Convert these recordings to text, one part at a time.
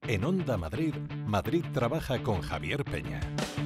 En Onda Madrid, Madrid trabaja con Javier Peña.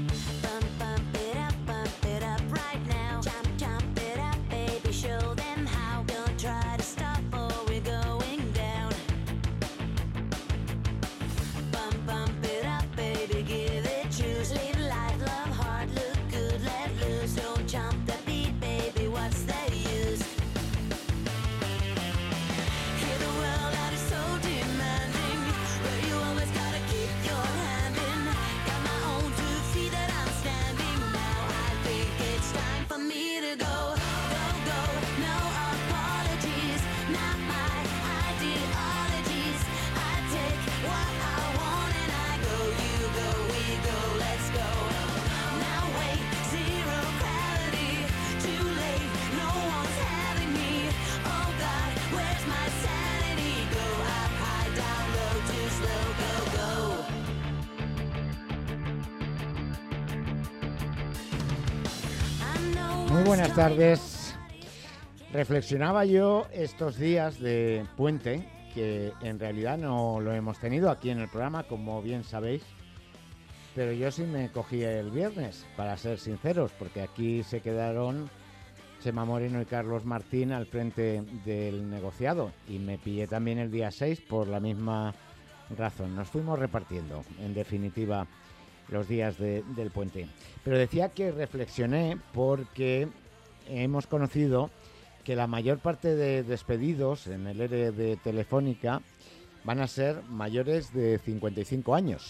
Muy buenas tardes. Reflexionaba yo estos días de puente, que en realidad no lo hemos tenido aquí en el programa, como bien sabéis, pero yo sí me cogí el viernes, para ser sinceros, porque aquí se quedaron Chema Moreno y Carlos Martín al frente del negociado, y me pillé también el día 6 por la misma razón. Nos fuimos repartiendo, en definitiva, los días del puente. Pero decía que reflexioné porque hemos conocido que la mayor parte de despedidos en el ERE de Telefónica van a ser mayores de 55 años,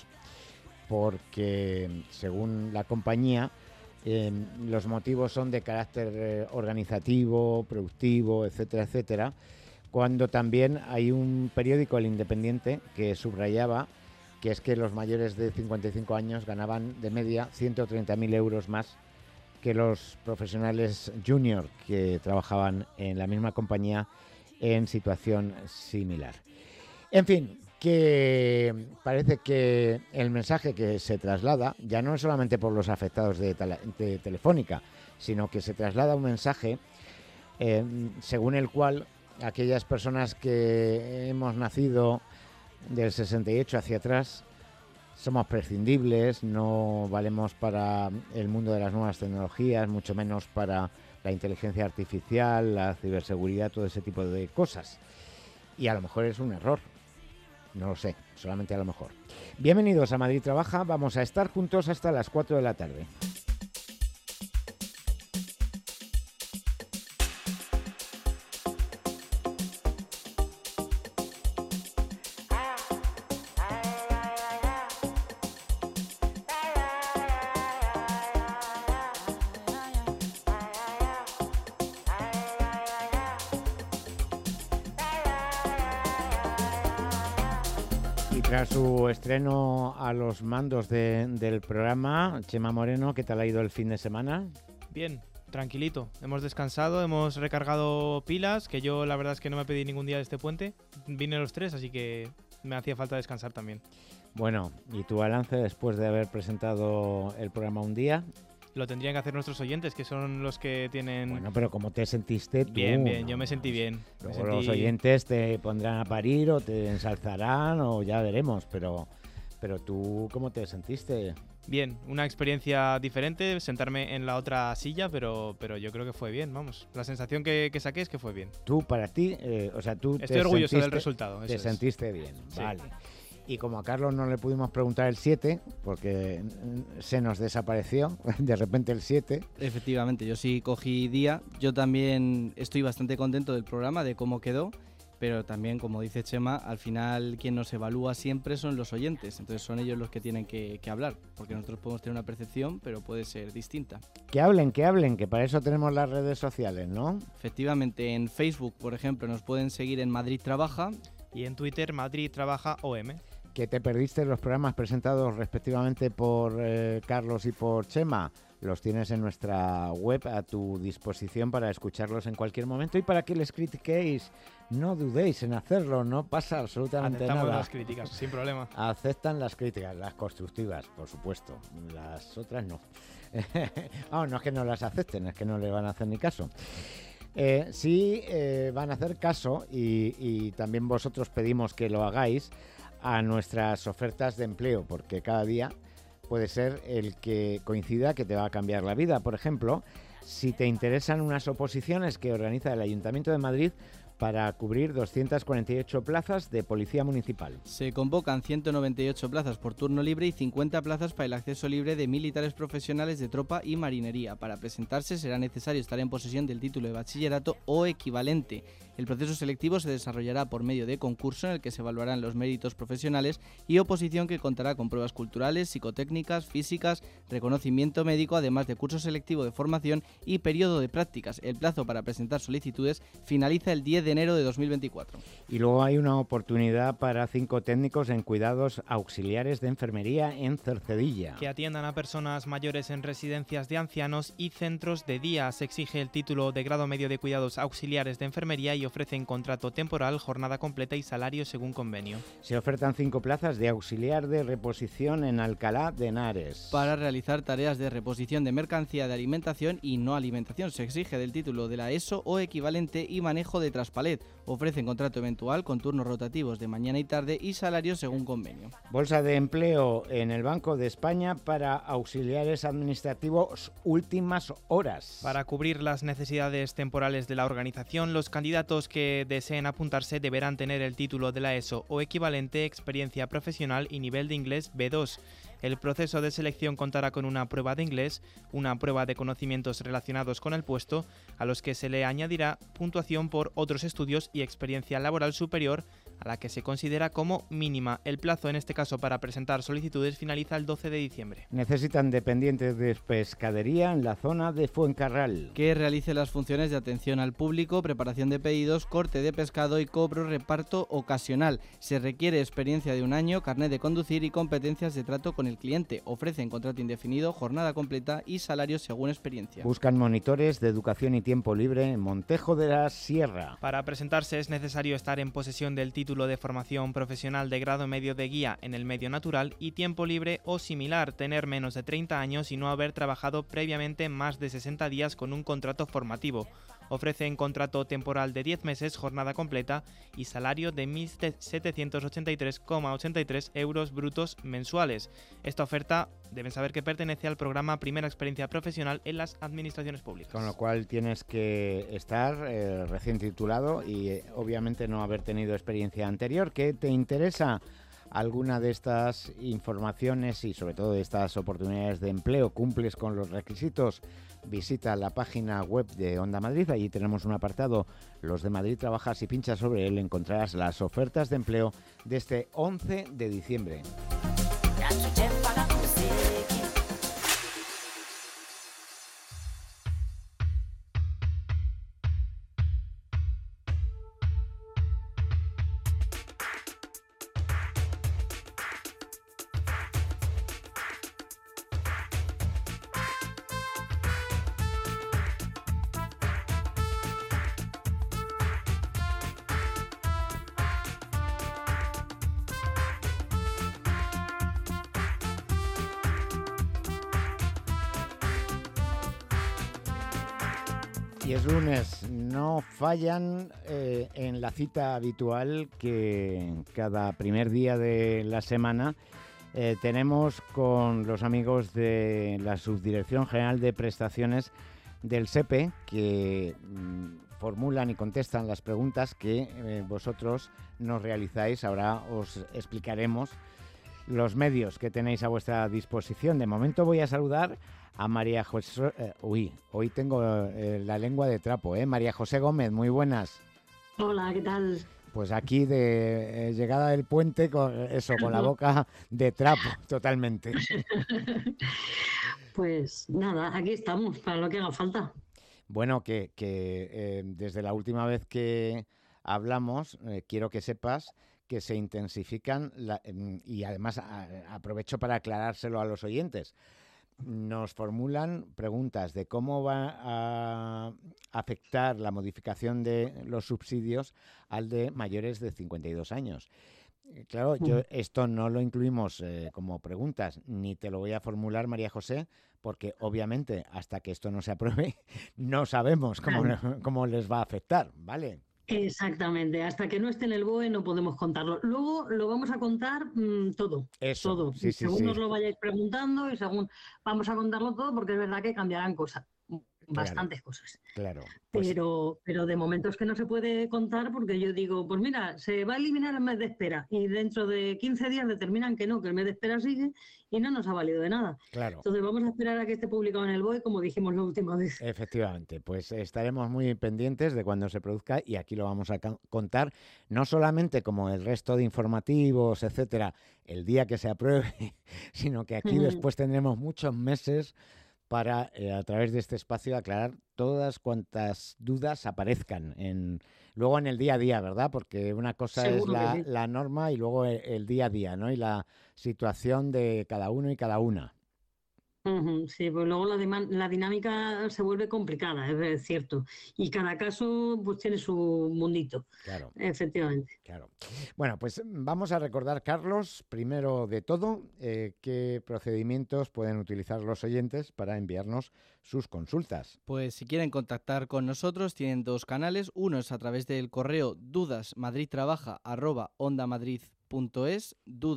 porque según la compañía los motivos son de carácter organizativo, productivo, etcétera, etcétera, cuando también hay un periódico, El Independiente, que subrayaba que es que los mayores de 55 años ganaban de media 130.000 euros más que los profesionales junior que trabajaban en la misma compañía en situación similar. En fin, que parece que el mensaje que se traslada ya no es solamente por los afectados de Telefónica, sino que se traslada un mensaje según el cual aquellas personas que hemos nacido del 68 hacia atrás somos prescindibles, no valemos para el mundo de las nuevas tecnologías, mucho menos para la inteligencia artificial, la ciberseguridad, todo ese tipo de cosas. Y a lo mejor es un error, no lo sé, solamente a lo mejor. Bienvenidos a Madrid Trabaja, vamos a estar juntos hasta las 4 de la tarde. Tras su estreno a los mandos del programa, Chema Moreno, ¿qué tal ha ido el fin de semana? Bien, tranquilito. Hemos descansado, hemos recargado pilas, que yo la verdad es que no me pedí ningún día de este puente. Vine los 3, así que me hacía falta descansar también. Bueno, ¿y tu balance después de haber presentado el programa un día? Lo tendrían que hacer nuestros oyentes, que son los que tienen... Bueno, pero ¿cómo te sentiste tú? Bien, yo me sentí bien. Luego los oyentes te pondrán a parir o te ensalzarán o ya veremos, pero tú, ¿cómo te sentiste? Bien, una experiencia diferente, sentarme en la otra silla, pero yo creo que fue bien, vamos. La sensación que saqué es que fue bien. Tú, para ti, o sea, tú estoy orgulloso del resultado. Te sentiste bien, sí. Vale. Y como a Carlos no le pudimos preguntar el 7, porque se nos desapareció de repente el 7. Efectivamente, yo sí cogí día. Yo también estoy bastante contento del programa, de cómo quedó, pero también, como dice Chema, al final quien nos evalúa siempre son los oyentes. Entonces son ellos los que tienen que hablar, porque nosotros podemos tener una percepción, pero puede ser distinta. Que hablen, que para eso tenemos las redes sociales, ¿no? Efectivamente, en Facebook, por ejemplo, nos pueden seguir en Madrid Trabaja. Y en Twitter, Madrid Trabaja OM. Que te perdiste los programas presentados respectivamente por Carlos y por Chema, los tienes en nuestra web a tu disposición para escucharlos en cualquier momento y para que les critiquéis. No dudéis en hacerlo, no pasa absolutamente nada. Aceptamos las críticas, sin problema. Aceptan las críticas, las constructivas, por supuesto. Las otras no. No es que no las acepten, es que no le van a hacer ni caso. Sí van a hacer caso y también vosotros pedimos que lo hagáis a nuestras ofertas de empleo, porque cada día puede ser el que coincida que te va a cambiar la vida. Por ejemplo, si te interesan unas oposiciones que organiza el Ayuntamiento de Madrid para cubrir 248 plazas de policía municipal. Se convocan 198 plazas por turno libre y 50 plazas para el acceso libre de militares profesionales de tropa y marinería. Para presentarse será necesario estar en posesión del título de bachillerato o equivalente. El proceso selectivo se desarrollará por medio de concurso en el que se evaluarán los méritos profesionales y oposición que contará con pruebas culturales, psicotécnicas, físicas, reconocimiento médico, además de curso selectivo de formación y periodo de prácticas. El plazo para presentar solicitudes finaliza el 10 de enero de 2024. Y luego hay una oportunidad para 5 técnicos en cuidados auxiliares de enfermería en Cercedilla. Que atiendan a personas mayores en residencias de ancianos y centros de día. Se exige el título de grado medio de cuidados auxiliares de enfermería y ofrecen contrato temporal, jornada completa y salario según convenio. Se ofertan 5 plazas de auxiliar de reposición en Alcalá de Henares. Para realizar tareas de reposición de mercancía de alimentación y no alimentación se exige del título de la ESO o equivalente y manejo de Traspalet. Ofrecen contrato eventual con turnos rotativos de mañana y tarde y salario según convenio. Bolsa de empleo en el Banco de España para auxiliares administrativos últimas horas. Para cubrir las necesidades temporales de la organización, los candidatos que deseen apuntarse deberán tener el título de la ESO o equivalente, experiencia profesional y nivel de inglés B2. El proceso de selección contará con una prueba de inglés, una prueba de conocimientos relacionados con el puesto, a los que se le añadirá puntuación por otros estudios y experiencia laboral superior, a la que se considera como mínima. El plazo, en este caso, para presentar solicitudes finaliza el 12 de diciembre. Necesitan dependientes de pescadería en la zona de Fuencarral. Que realice las funciones de atención al público, preparación de pedidos, corte de pescado y cobro reparto ocasional. Se requiere experiencia de 1 año, carnet de conducir y competencias de trato con el cliente. Ofrecen contrato indefinido, jornada completa y salario según experiencia. Buscan monitores de educación y tiempo libre en Montejo de la Sierra. Para presentarse es necesario estar en posesión del título de formación profesional de grado medio de guía en el medio natural y tiempo libre o similar, tener menos de 30 años y no haber trabajado previamente más de 60 días con un contrato formativo. Ofrecen contrato temporal de 10 meses, jornada completa y salario de 1.783,83 euros brutos mensuales. Esta oferta deben saber que pertenece al programa Primera Experiencia Profesional en las Administraciones Públicas. Con lo cual tienes que estar recién titulado y obviamente no haber tenido experiencia anterior. ¿Qué te interesa? Alguna de estas informaciones y sobre todo de estas oportunidades de empleo, cumples con los requisitos, visita la página web de Onda Madrid. Allí tenemos un apartado, Los de Madrid Trabaja. Si pinchas sobre él encontrarás las ofertas de empleo de este 11 de diciembre. Y es lunes, no fallan en la cita habitual que cada primer día de la semana tenemos con los amigos de la Subdirección General de Prestaciones del SEPE, que formulan y contestan las preguntas que vosotros nos realizáis. Ahora os explicaremos los medios que tenéis a vuestra disposición. De momento voy a saludar a María José... hoy tengo la lengua de trapo, María José Gómez, muy buenas. Hola, ¿qué tal? Pues aquí de llegada del puente con la boca de trapo, totalmente. Pues nada, aquí estamos, para lo que haga falta. Bueno, que desde la última vez que hablamos, quiero que sepas que se intensifican, y además aprovecho para aclarárselo a los oyentes, nos formulan preguntas de cómo va a afectar la modificación de los subsidios al de mayores de 52 años. Claro, yo esto no lo incluimos como preguntas, ni te lo voy a formular, María José, porque obviamente hasta que esto no se apruebe no sabemos cómo les va a afectar, ¿vale? Exactamente, hasta que no esté en el BOE no podemos contarlo. Luego lo vamos a contar todo, Eso, todo. sí, sí, Según sí, nos lo vayáis preguntando y según vamos a contarlo todo, porque es verdad que cambiarán cosas, claro, bastantes cosas. claro. Pues Pero de momento es que no se puede contar porque yo digo, pues mira, se va a eliminar el mes de espera y dentro de 15 días determinan que no, que el mes de espera sigue y no nos ha valido de nada. claro. Entonces vamos a esperar a que esté publicado en el BOE, como dijimos la última vez. Efectivamente, pues estaremos muy pendientes de cuando se produzca y aquí lo vamos a contar, no solamente como el resto de informativos, etcétera, el día que se apruebe, sino que aquí después tendremos muchos meses para, a través de este espacio, aclarar todas cuantas dudas aparezcan luego en el día a día, ¿verdad? Porque una cosa es Seguro que sí. la norma y luego el día a día, ¿no? Y la situación de cada uno y cada una. Sí, pues luego la dinámica se vuelve complicada, es cierto. Y cada caso pues tiene su mundito, Claro. efectivamente. Claro. Bueno, pues vamos a recordar, Carlos, primero de todo, qué procedimientos pueden utilizar los oyentes para enviarnos sus consultas. Pues si quieren contactar con nosotros tienen dos canales. Uno es a través del correo dudasmadridtrabaja@ondamadrid.es,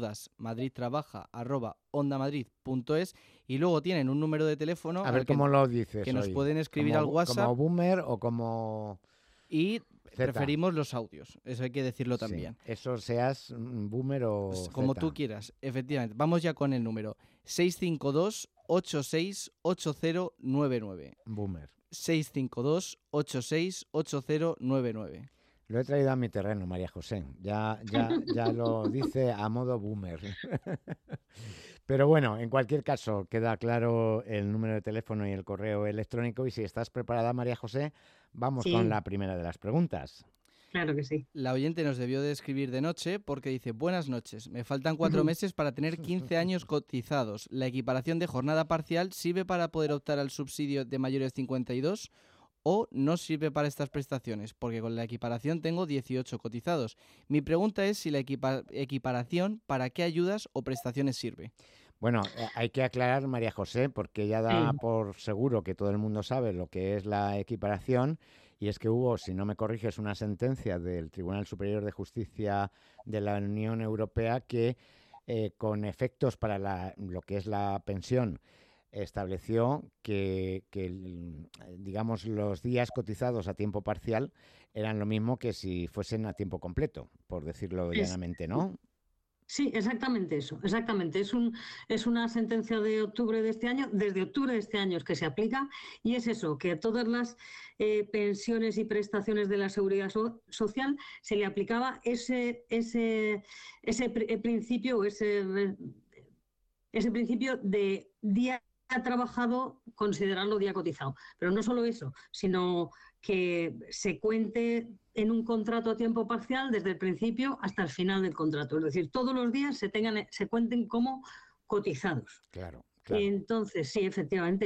dudasmadridtrabaja@ondamadrid.es, y luego tienen un número de teléfono A ver cómo lo dices que nos hoy. pueden escribir al WhatsApp. ¿Como boomer o como Y Z? preferimos los audios, eso hay que decirlo Sí, también. eso seas boomer o Pues como Z. tú quieras, efectivamente. Vamos ya con el número 652-868099. Boomer. 652-868099. Lo he traído a mi terreno, María José. Ya lo dice a modo boomer. Pero bueno, en cualquier caso, queda claro el número de teléfono y el correo electrónico. Y si estás preparada, María José, vamos Sí. con la primera de las preguntas. Claro que sí. La oyente nos debió de escribir de noche porque dice: buenas noches, me faltan 4 meses para tener 15 años cotizados. ¿La equiparación de jornada parcial sirve para poder optar al subsidio de mayores de 52 o no sirve para estas prestaciones? Porque con la equiparación tengo 18 cotizados. Mi pregunta es si la equiparación, ¿para qué ayudas o prestaciones sirve? Bueno, hay que aclarar, María José, porque ya da por seguro que todo el mundo sabe lo que es la equiparación, y es que hubo, si no me corriges, una sentencia del Tribunal Superior de Justicia de la Unión Europea que, con efectos para lo que es la pensión, estableció que digamos, los días cotizados a tiempo parcial eran lo mismo que si fuesen a tiempo completo, por decirlo llanamente, ¿no? Sí, exactamente eso, exactamente. Es una sentencia de octubre de este año, desde octubre de este año es que se aplica, y es eso, que a todas las pensiones y prestaciones de la seguridad social se le aplicaba ese principio, ese principio de día trabajado, considerarlo día cotizado. Pero no solo eso, sino que se cuente en un contrato a tiempo parcial desde el principio hasta el final del contrato. Es decir, todos los días se cuenten como cotizados. Claro. Entonces, sí, efectivamente,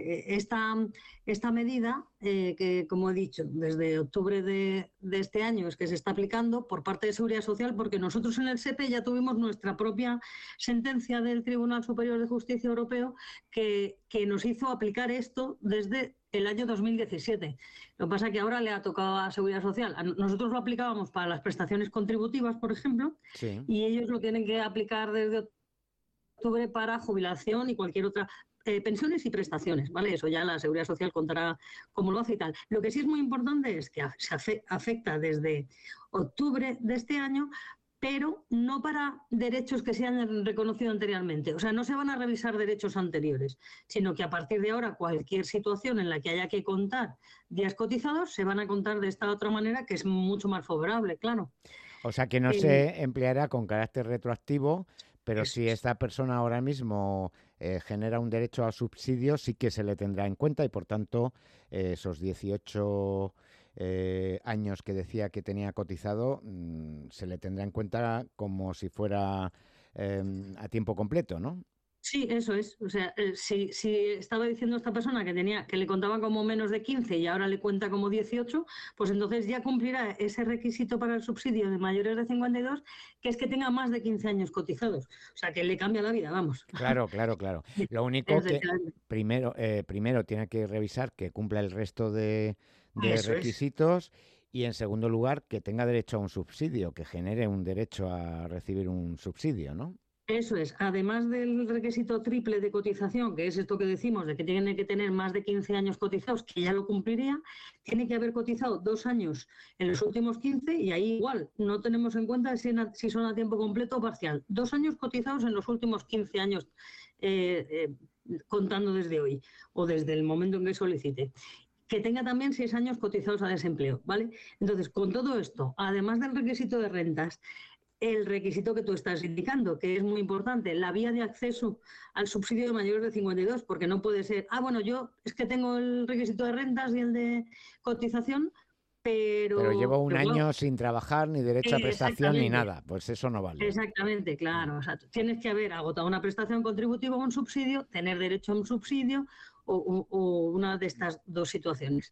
esta medida, que como he dicho, desde octubre de este año es que se está aplicando por parte de Seguridad Social, porque nosotros en el SEPE ya tuvimos nuestra propia sentencia del Tribunal Superior de Justicia Europeo que nos hizo aplicar esto desde el año 2017. Lo que pasa es que ahora le ha tocado a Seguridad Social. Nosotros lo aplicábamos para las prestaciones contributivas, por ejemplo, sí, y ellos lo tienen que aplicar desde octubre para jubilación y cualquier otra, pensiones y prestaciones, ¿vale? Eso ya la Seguridad Social contará cómo lo hace y tal. Lo que sí es muy importante es que se afecta desde octubre de este año, pero no para derechos que se han reconocido anteriormente. O sea, no se van a revisar derechos anteriores, sino que a partir de ahora cualquier situación en la que haya que contar días cotizados se van a contar de esta otra manera, que es mucho más favorable, claro. O sea, que no se empleará con carácter retroactivo, pero si esta persona ahora mismo genera un derecho a subsidio, sí que se le tendrá en cuenta y, por tanto, esos 18 años que decía que tenía cotizado, se le tendrá en cuenta como si fuera a tiempo completo, ¿no? Sí, eso es. O sea, si estaba diciendo esta persona que le contaban como menos de 15 y ahora le cuenta como 18, pues entonces ya cumplirá ese requisito para el subsidio de mayores de 52, que es que tenga más de 15 años cotizados. O sea, que le cambia la vida, vamos. Claro. Lo único que primero tiene que revisar que cumpla el resto de requisitos. Y en segundo lugar, que tenga derecho a un subsidio, que genere un derecho a recibir un subsidio, ¿no? Eso es, además del requisito triple de cotización, que es esto que decimos, de que tiene que tener más de 15 años cotizados, que ya lo cumpliría, tiene que haber cotizado 2 años en los últimos 15 y ahí igual no tenemos en cuenta si son a tiempo completo o parcial. 2 años cotizados en los últimos 15 años, contando desde hoy o desde el momento en que solicite. Que tenga también 6 años cotizados a desempleo, ¿vale? Entonces, con todo esto, además del requisito de rentas, el requisito que tú estás indicando, que es muy importante, la vía de acceso al subsidio de mayores de 52, porque no puede ser, yo es que tengo el requisito de rentas y el de cotización, pero llevo un año sin trabajar, ni derecho a prestación, ni nada. Pues eso no vale. Exactamente, claro. O sea, tienes que haber agotado una prestación contributiva o un subsidio, tener derecho a un subsidio o una de estas dos situaciones.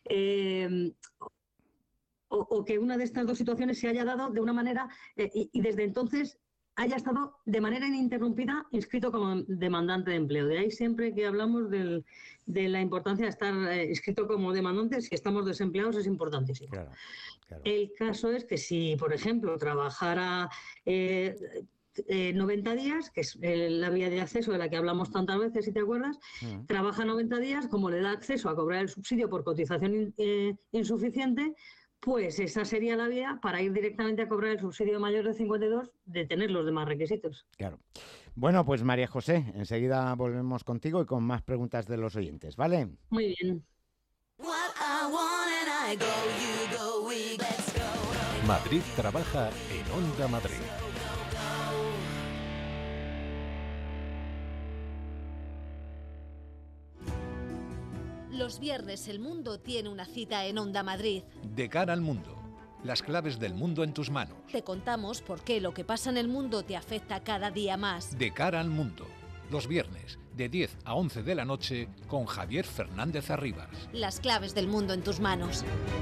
O que una de estas dos situaciones se haya dado de una manera y desde entonces haya estado de manera ininterrumpida inscrito como demandante de empleo. De ahí siempre que hablamos de la importancia de estar inscrito como demandante, si estamos desempleados es importantísimo. Claro. El caso es que si, por ejemplo, trabajara 90 días, que es la vía de acceso de la que hablamos tantas veces, si te acuerdas, trabaja 90 días, como le da acceso a cobrar el subsidio por cotización insuficiente, pues esa sería la vía para ir directamente a cobrar el subsidio mayor de 52 de tener los demás requisitos. Claro. Bueno, pues María José, enseguida volvemos contigo y con más preguntas de los oyentes, ¿vale? Muy bien. Madrid trabaja en Onda Madrid. Los viernes el mundo tiene una cita en Onda Madrid. De cara al mundo. Las claves del mundo en tus manos. Te contamos por qué lo que pasa en el mundo te afecta cada día más. De cara al mundo. Los viernes, de 10 a 11 de la noche, con Javier Fernández Arribas. Las claves del mundo en tus manos.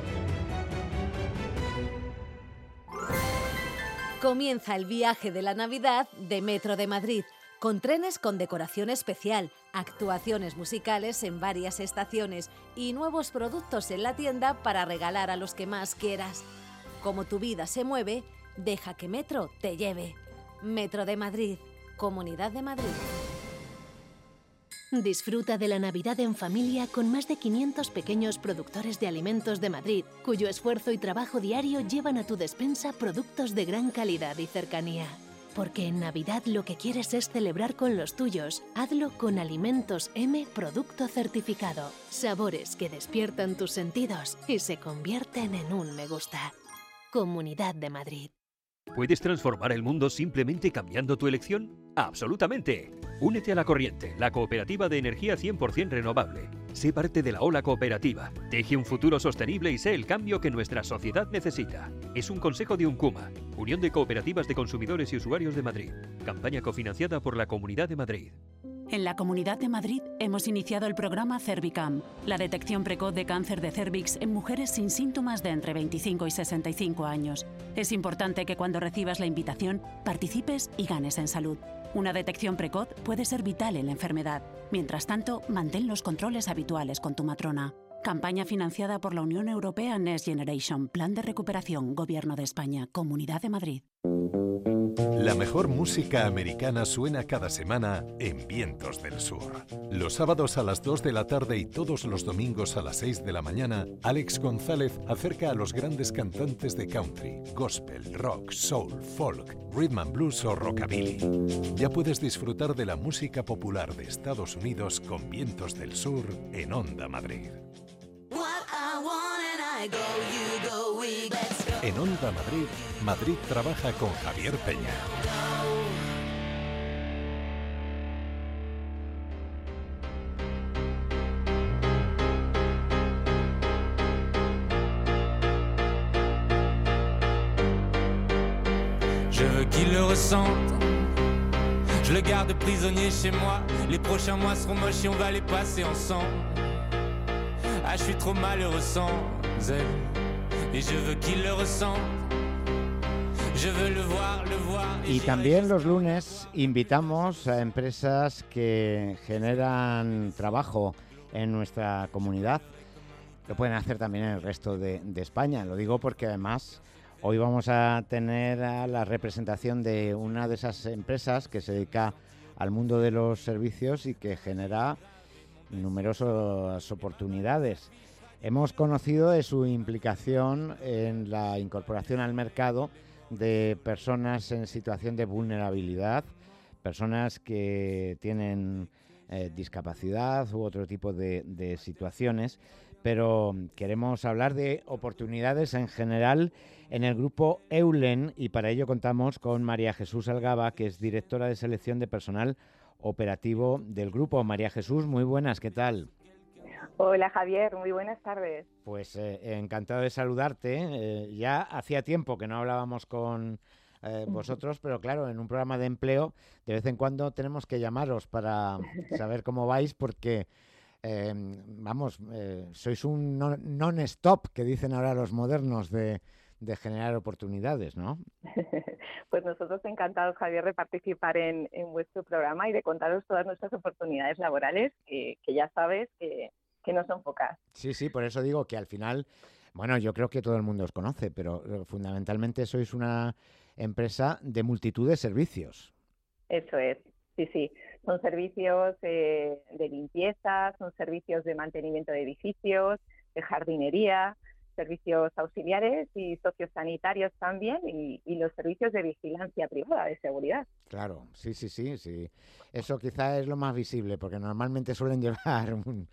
Comienza el viaje de la Navidad de Metro de Madrid, con trenes con decoración especial, actuaciones musicales en varias estaciones y nuevos productos en la tienda para regalar a los que más quieras. Como tu vida se mueve, deja que Metro te lleve. Metro de Madrid, Comunidad de Madrid. Disfruta de la Navidad en familia con más de 500 pequeños productores de alimentos de Madrid, cuyo esfuerzo y trabajo diario llevan a tu despensa productos de gran calidad y cercanía. Porque en Navidad lo que quieres es celebrar con los tuyos. Hazlo con Alimentos M Producto Certificado. Sabores que despiertan tus sentidos y se convierten en un me gusta. Comunidad de Madrid. ¿Puedes transformar el mundo simplemente cambiando tu elección? ¡Absolutamente! Únete a La Corriente, la cooperativa de energía 100% renovable. Sé parte de la ola cooperativa. Teje un futuro sostenible y sé el cambio que nuestra sociedad necesita. Es un consejo de UNCUMA, Unión de Cooperativas de Consumidores y Usuarios de Madrid. Campaña cofinanciada por la Comunidad de Madrid. En la Comunidad de Madrid hemos iniciado el programa Cervicam, la detección precoz de cáncer de cérvix en mujeres sin síntomas de entre 25 y 65 años. Es importante que cuando recibas la invitación participes y ganes en salud. Una detección precoz puede ser vital en la enfermedad. Mientras tanto, mantén los controles habituales con tu matrona. Campaña financiada por la Unión Europea Next Generation, Plan de Recuperación, Gobierno de España, Comunidad de Madrid. La mejor música americana suena cada semana en Vientos del Sur. Los sábados a las 2 de la tarde y todos los domingos a las 6 de la mañana, Alex González acerca a los grandes cantantes de country, gospel, rock, soul, folk, rhythm and blues o rockabilly. Ya puedes disfrutar de la música popular de Estados Unidos con Vientos del Sur en Onda Madrid. En Onda Madrid, Madrid trabaja con Javier Peña. Je veux qu'il le ressente. Je le garde prisonnier chez moi. Les prochains mois seront moches et on va les passer ensemble. Ah, je suis trop malheureux sans elle. Et je veux qu'il le ressente. Je veux le voir, le voir. Y también los lunes invitamos a empresas que generan trabajo en nuestra comunidad lo pueden hacer también en el resto de España. Lo digo porque además hoy vamos a tener a la representación de una de esas empresas que se dedica al mundo de los servicios y que genera numerosas oportunidades. Hemos conocido de su implicación en la incorporación al mercado de personas en situación de vulnerabilidad, personas que tienen discapacidad u otro tipo de situaciones, pero queremos hablar de oportunidades en general en el grupo Eulen y para ello contamos con María Jesús Algaba, que es directora de selección de personal operativo del grupo. María Jesús, muy buenas, ¿qué tal? Hola Javier, muy buenas tardes. Pues encantado de saludarte. Ya hacía tiempo que no hablábamos con vosotros, pero claro, en un programa de empleo de vez en cuando tenemos que llamaros para saber cómo vais porque, sois un non-stop, que dicen ahora los modernos, de generar oportunidades, ¿no? Pues nosotros encantados, Javier, de participar en vuestro programa y de contaros todas nuestras oportunidades laborales, que ya sabes que no son pocas. Sí, por eso digo que al final, bueno, yo creo que todo el mundo os conoce, pero fundamentalmente sois una empresa de multitud de servicios. Eso es, sí. Son servicios de limpieza, son servicios de mantenimiento de edificios, de jardinería, servicios auxiliares y sociosanitarios también y los servicios de vigilancia privada, de seguridad. Claro, sí. Eso quizá es lo más visible, porque normalmente suelen llevar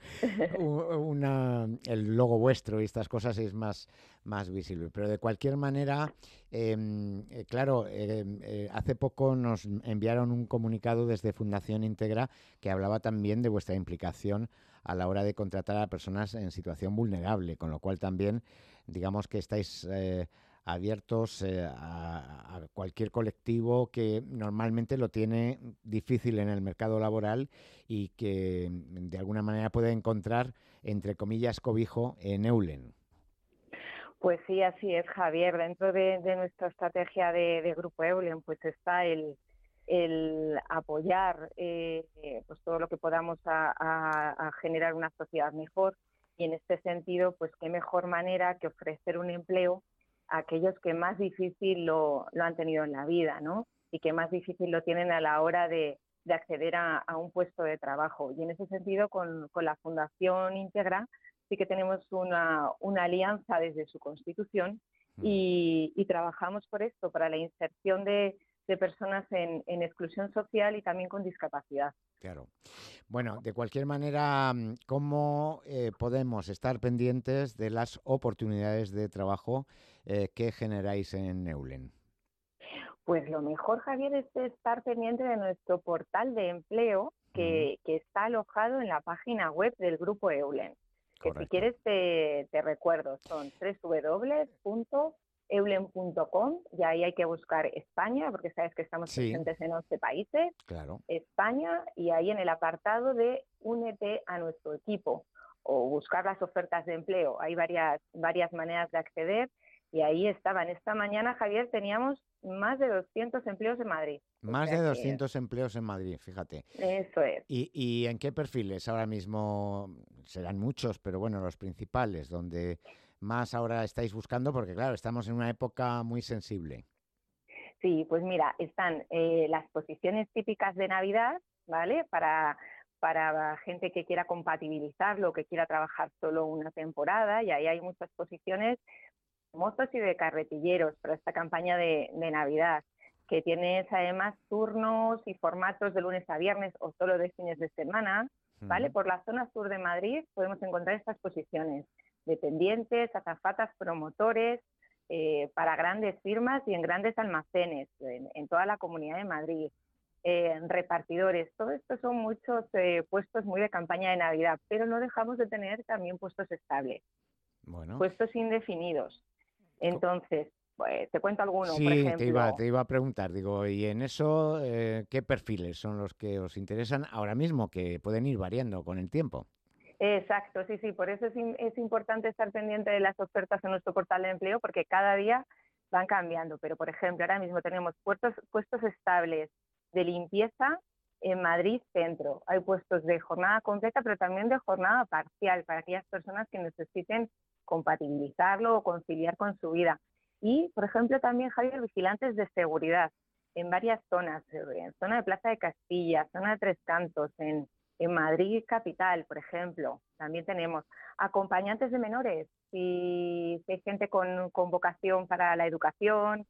el logo vuestro y estas cosas es más visible. Pero de cualquier manera, hace poco nos enviaron un comunicado desde Fundación Integra que hablaba también de vuestra implicación a la hora de contratar a personas en situación vulnerable, con lo cual también digamos que estáis abiertos a cualquier colectivo que normalmente lo tiene difícil en el mercado laboral y que de alguna manera puede encontrar, entre comillas, cobijo en Eulen. Pues sí, así es, Javier. Dentro de nuestra estrategia de Grupo Eulen, pues está el apoyar pues todo lo que podamos a generar una sociedad mejor, y en este sentido, pues qué mejor manera que ofrecer un empleo a aquellos que más difícil lo han tenido en la vida, ¿no? Y que más difícil lo tienen a la hora de acceder a un puesto de trabajo. Y en ese sentido, con la Fundación Integra sí que tenemos una alianza desde su constitución y trabajamos por esto, para la inserción de personas en exclusión social y también con discapacidad. Claro. Bueno, de cualquier manera, ¿cómo podemos estar pendientes de las oportunidades de trabajo que generáis en Eulen? Pues lo mejor, Javier, es estar pendiente de nuestro portal de empleo que está alojado en la página web del Grupo Eulen. Que si quieres te recuerdo, son www.eulen.com, y ahí hay que buscar España, porque sabes que estamos presentes en 11 países, claro. España, y ahí en el apartado de Únete a nuestro equipo, o buscar las ofertas de empleo. Hay varias maneras de acceder, y ahí estaban. Esta mañana, Javier, teníamos más de 200 empleos en Madrid. Más de 200 empleos en Madrid, fíjate. Eso es. ¿Y en qué perfiles ahora mismo? Serán muchos, pero bueno, los principales, donde más ahora estáis buscando, porque claro, estamos en una época muy sensible. Sí, pues mira, están las posiciones típicas de Navidad, ¿vale? Para gente que quiera compatibilizarlo, que quiera trabajar solo una temporada, y ahí hay muchas posiciones de mozos y de carretilleros para esta campaña de Navidad, que tienes además turnos y formatos de lunes a viernes o solo de fines de semana, ¿vale? Por la zona sur de Madrid podemos encontrar estas posiciones: dependientes, azafatas, promotores, para grandes firmas y en grandes almacenes en toda la Comunidad de Madrid, repartidores. Todo esto son muchos puestos muy de campaña de Navidad, pero no dejamos de tener también puestos estables, puestos indefinidos. Entonces, pues, te cuento alguno, por ejemplo. Sí, te iba a preguntar, digo, y en eso, ¿qué perfiles son los que os interesan ahora mismo, que pueden ir variando con el tiempo? Exacto, sí, por eso es importante estar pendiente de las ofertas en nuestro portal de empleo, porque cada día van cambiando. Pero, por ejemplo, ahora mismo tenemos puestos estables de limpieza en Madrid Centro. Hay puestos de jornada completa, pero también de jornada parcial para aquellas personas que necesiten compatibilizarlo o conciliar con su vida. Y, por ejemplo, también, Javier, vigilantes de seguridad en varias zonas, en zona de Plaza de Castilla, zona de Tres Cantos, en Madrid capital, por ejemplo. También tenemos acompañantes de menores, si hay gente con vocación para la educación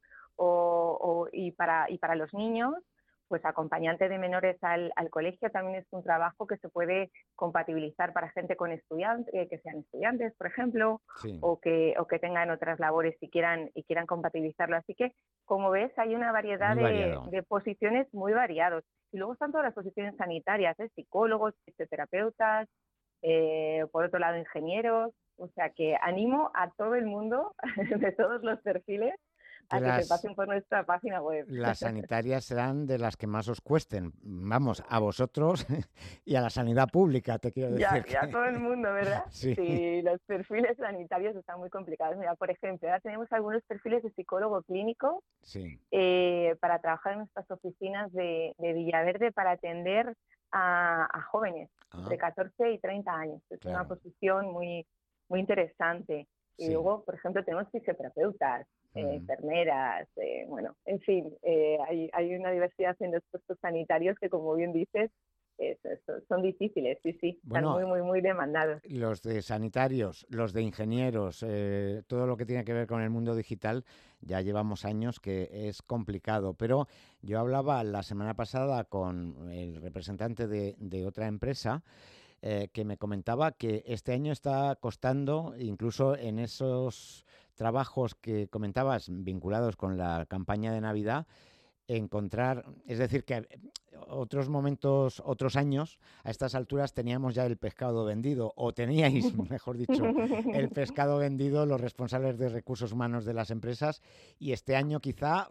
y para los niños, pues acompañante de menores al colegio también es un trabajo que se puede compatibilizar para gente con estudiantes, que sean estudiantes, por ejemplo, sí, o que tengan otras labores y quieran compatibilizarlo. Así que, como ves, hay una variedad de posiciones muy variados. Y luego están todas las posiciones sanitarias, psicólogos, fisioterapeutas, por otro lado ingenieros. O sea que animo a todo el mundo de todos los perfiles a que se pasen por nuestra página web. Las sanitarias serán de las que más os cuesten. Vamos, a vosotros y a la sanidad pública, te quiero decir. Ya todo el mundo, ¿verdad? Sí. Sí, los perfiles sanitarios están muy complicados. Mira, por ejemplo, ahora tenemos algunos perfiles de psicólogo clínico, sí, para trabajar en nuestras oficinas de Villaverde para atender a jóvenes de 14 y 30 años. Es una posición muy, muy interesante. Y luego, por ejemplo, tenemos fisioterapeutas, enfermeras, bueno, en fin, hay una diversidad en los puestos sanitarios que, como bien dices, son difíciles, sí, bueno, están muy, muy, muy demandados. Los de sanitarios, los de ingenieros, todo lo que tiene que ver con el mundo digital, ya llevamos años que es complicado, pero yo hablaba la semana pasada con el representante de otra empresa que me comentaba que este año está costando, incluso en esos trabajos que comentabas vinculados con la campaña de Navidad, encontrar, es decir, que otros momentos, otros años, a estas alturas teníamos ya el pescado vendido, o teníais, mejor dicho, el pescado vendido los responsables de recursos humanos de las empresas, y este año quizá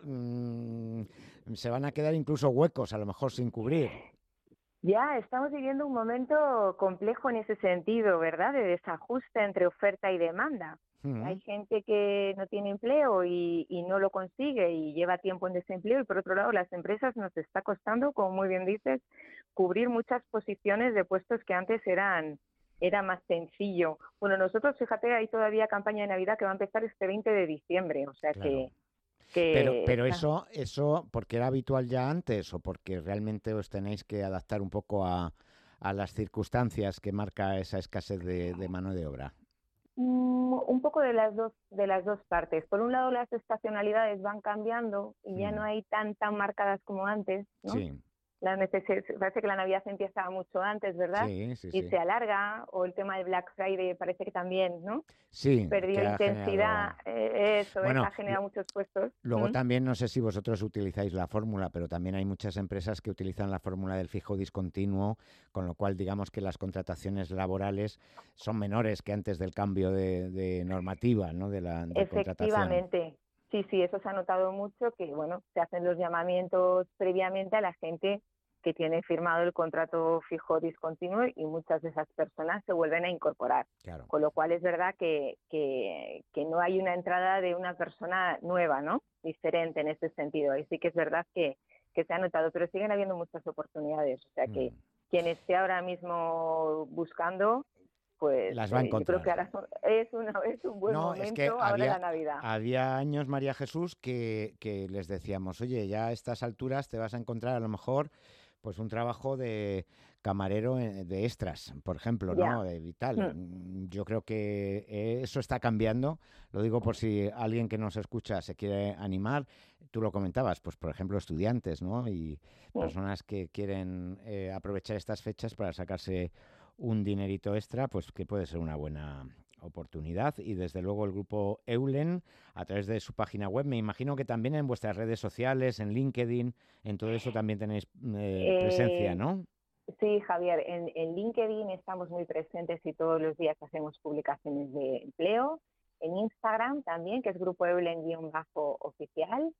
se van a quedar incluso huecos, a lo mejor sin cubrir. Ya estamos viviendo un momento complejo en ese sentido, ¿verdad? De desajuste entre oferta y demanda. Hay gente que no tiene empleo y no lo consigue y lleva tiempo en desempleo, y por otro lado las empresas nos está costando, como muy bien dices, cubrir muchas posiciones de puestos que antes era más sencillo. Bueno, nosotros, fíjate, hay todavía campaña de Navidad que va a empezar este 20 de diciembre, o sea claro. Pero eso, ¿porque era habitual ya antes o porque realmente os tenéis que adaptar un poco a las circunstancias que marca esa escasez de mano de obra? Un poco de las dos partes. Por un lado, las estacionalidades van cambiando y ya no hay tan marcadas como antes, ¿no? Sí. Parece que la Navidad empieza mucho antes, ¿verdad? Sí. Y se alarga, o el tema del Black Friday parece que también, ¿no? Sí. Perdió intensidad, ha generado muchos puestos. Luego también, no sé si vosotros utilizáis la fórmula, pero también hay muchas empresas que utilizan la fórmula del fijo discontinuo, con lo cual digamos que las contrataciones laborales son menores que antes del cambio de normativa, ¿no? De Efectivamente. Sí, eso se ha notado mucho, que bueno, se hacen los llamamientos previamente a la gente que tiene firmado el contrato fijo discontinuo y muchas de esas personas se vuelven a incorporar. Claro. Con lo cual es verdad que no hay una entrada de una persona nueva, ¿no? Diferente en ese sentido. Y sí que es verdad que se ha notado, pero siguen habiendo muchas oportunidades. O sea que quien esté ahora mismo buscando, pues las va a encontrar. Yo creo que ahora es un buen momento, es que ahora la Navidad. Había años, María Jesús, que les decíamos, oye, ya a estas alturas te vas a encontrar a lo mejor pues un trabajo de camarero de extras, por ejemplo, ¿no? Y tal. Yo creo que eso está cambiando. Lo digo por si alguien que nos escucha se quiere animar. Tú lo comentabas, pues por ejemplo, estudiantes, ¿no? Y personas que quieren aprovechar estas fechas para sacarse un dinerito extra, pues que puede ser una buena oportunidad. Y desde luego el grupo Eulen, a través de su página web, me imagino que también en vuestras redes sociales, en LinkedIn, en todo eso también tenéis presencia, ¿no? Sí, Javier, en LinkedIn estamos muy presentes y todos los días hacemos publicaciones de empleo. En Instagram también, que es grupo Eulen-oficial.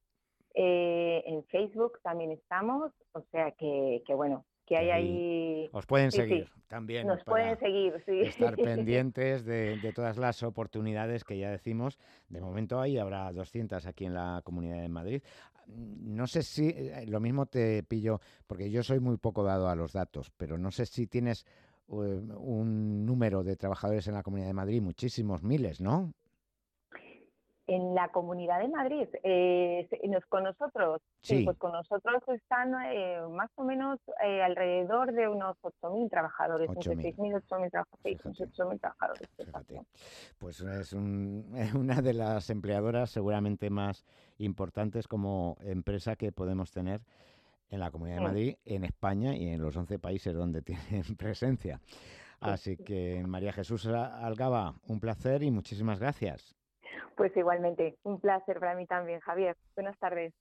En Facebook también estamos, o sea que bueno, que hay ahí... Os pueden seguir también. Nos pueden seguir, sí. Estar pendientes de todas las oportunidades que ya decimos. De momento ahí habrá 200 aquí en la Comunidad de Madrid. No sé si, lo mismo te pillo, porque yo soy muy poco dado a los datos, pero no sé si tienes un número de trabajadores en la Comunidad de Madrid, muchísimos, miles, ¿no? En la Comunidad de Madrid, con nosotros, sí, pues con nosotros están más o menos alrededor de unos 8.000 trabajadores, entre 6.000 y 8.000 trabajadores. Fíjate. Pues es una de las empleadoras seguramente más importantes como empresa que podemos tener en la Comunidad de Madrid, en España y en los 11 países donde tienen presencia. Así que, María Jesús Algaba, un placer y muchísimas gracias. Pues igualmente, un placer para mí también, Javier. Buenas tardes.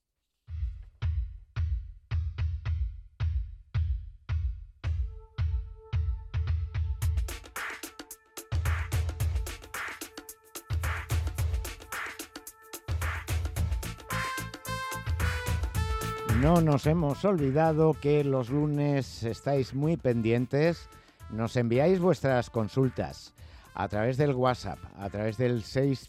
No nos hemos olvidado que los lunes estáis muy pendientes. Nos enviáis vuestras consultas a través del WhatsApp, a través del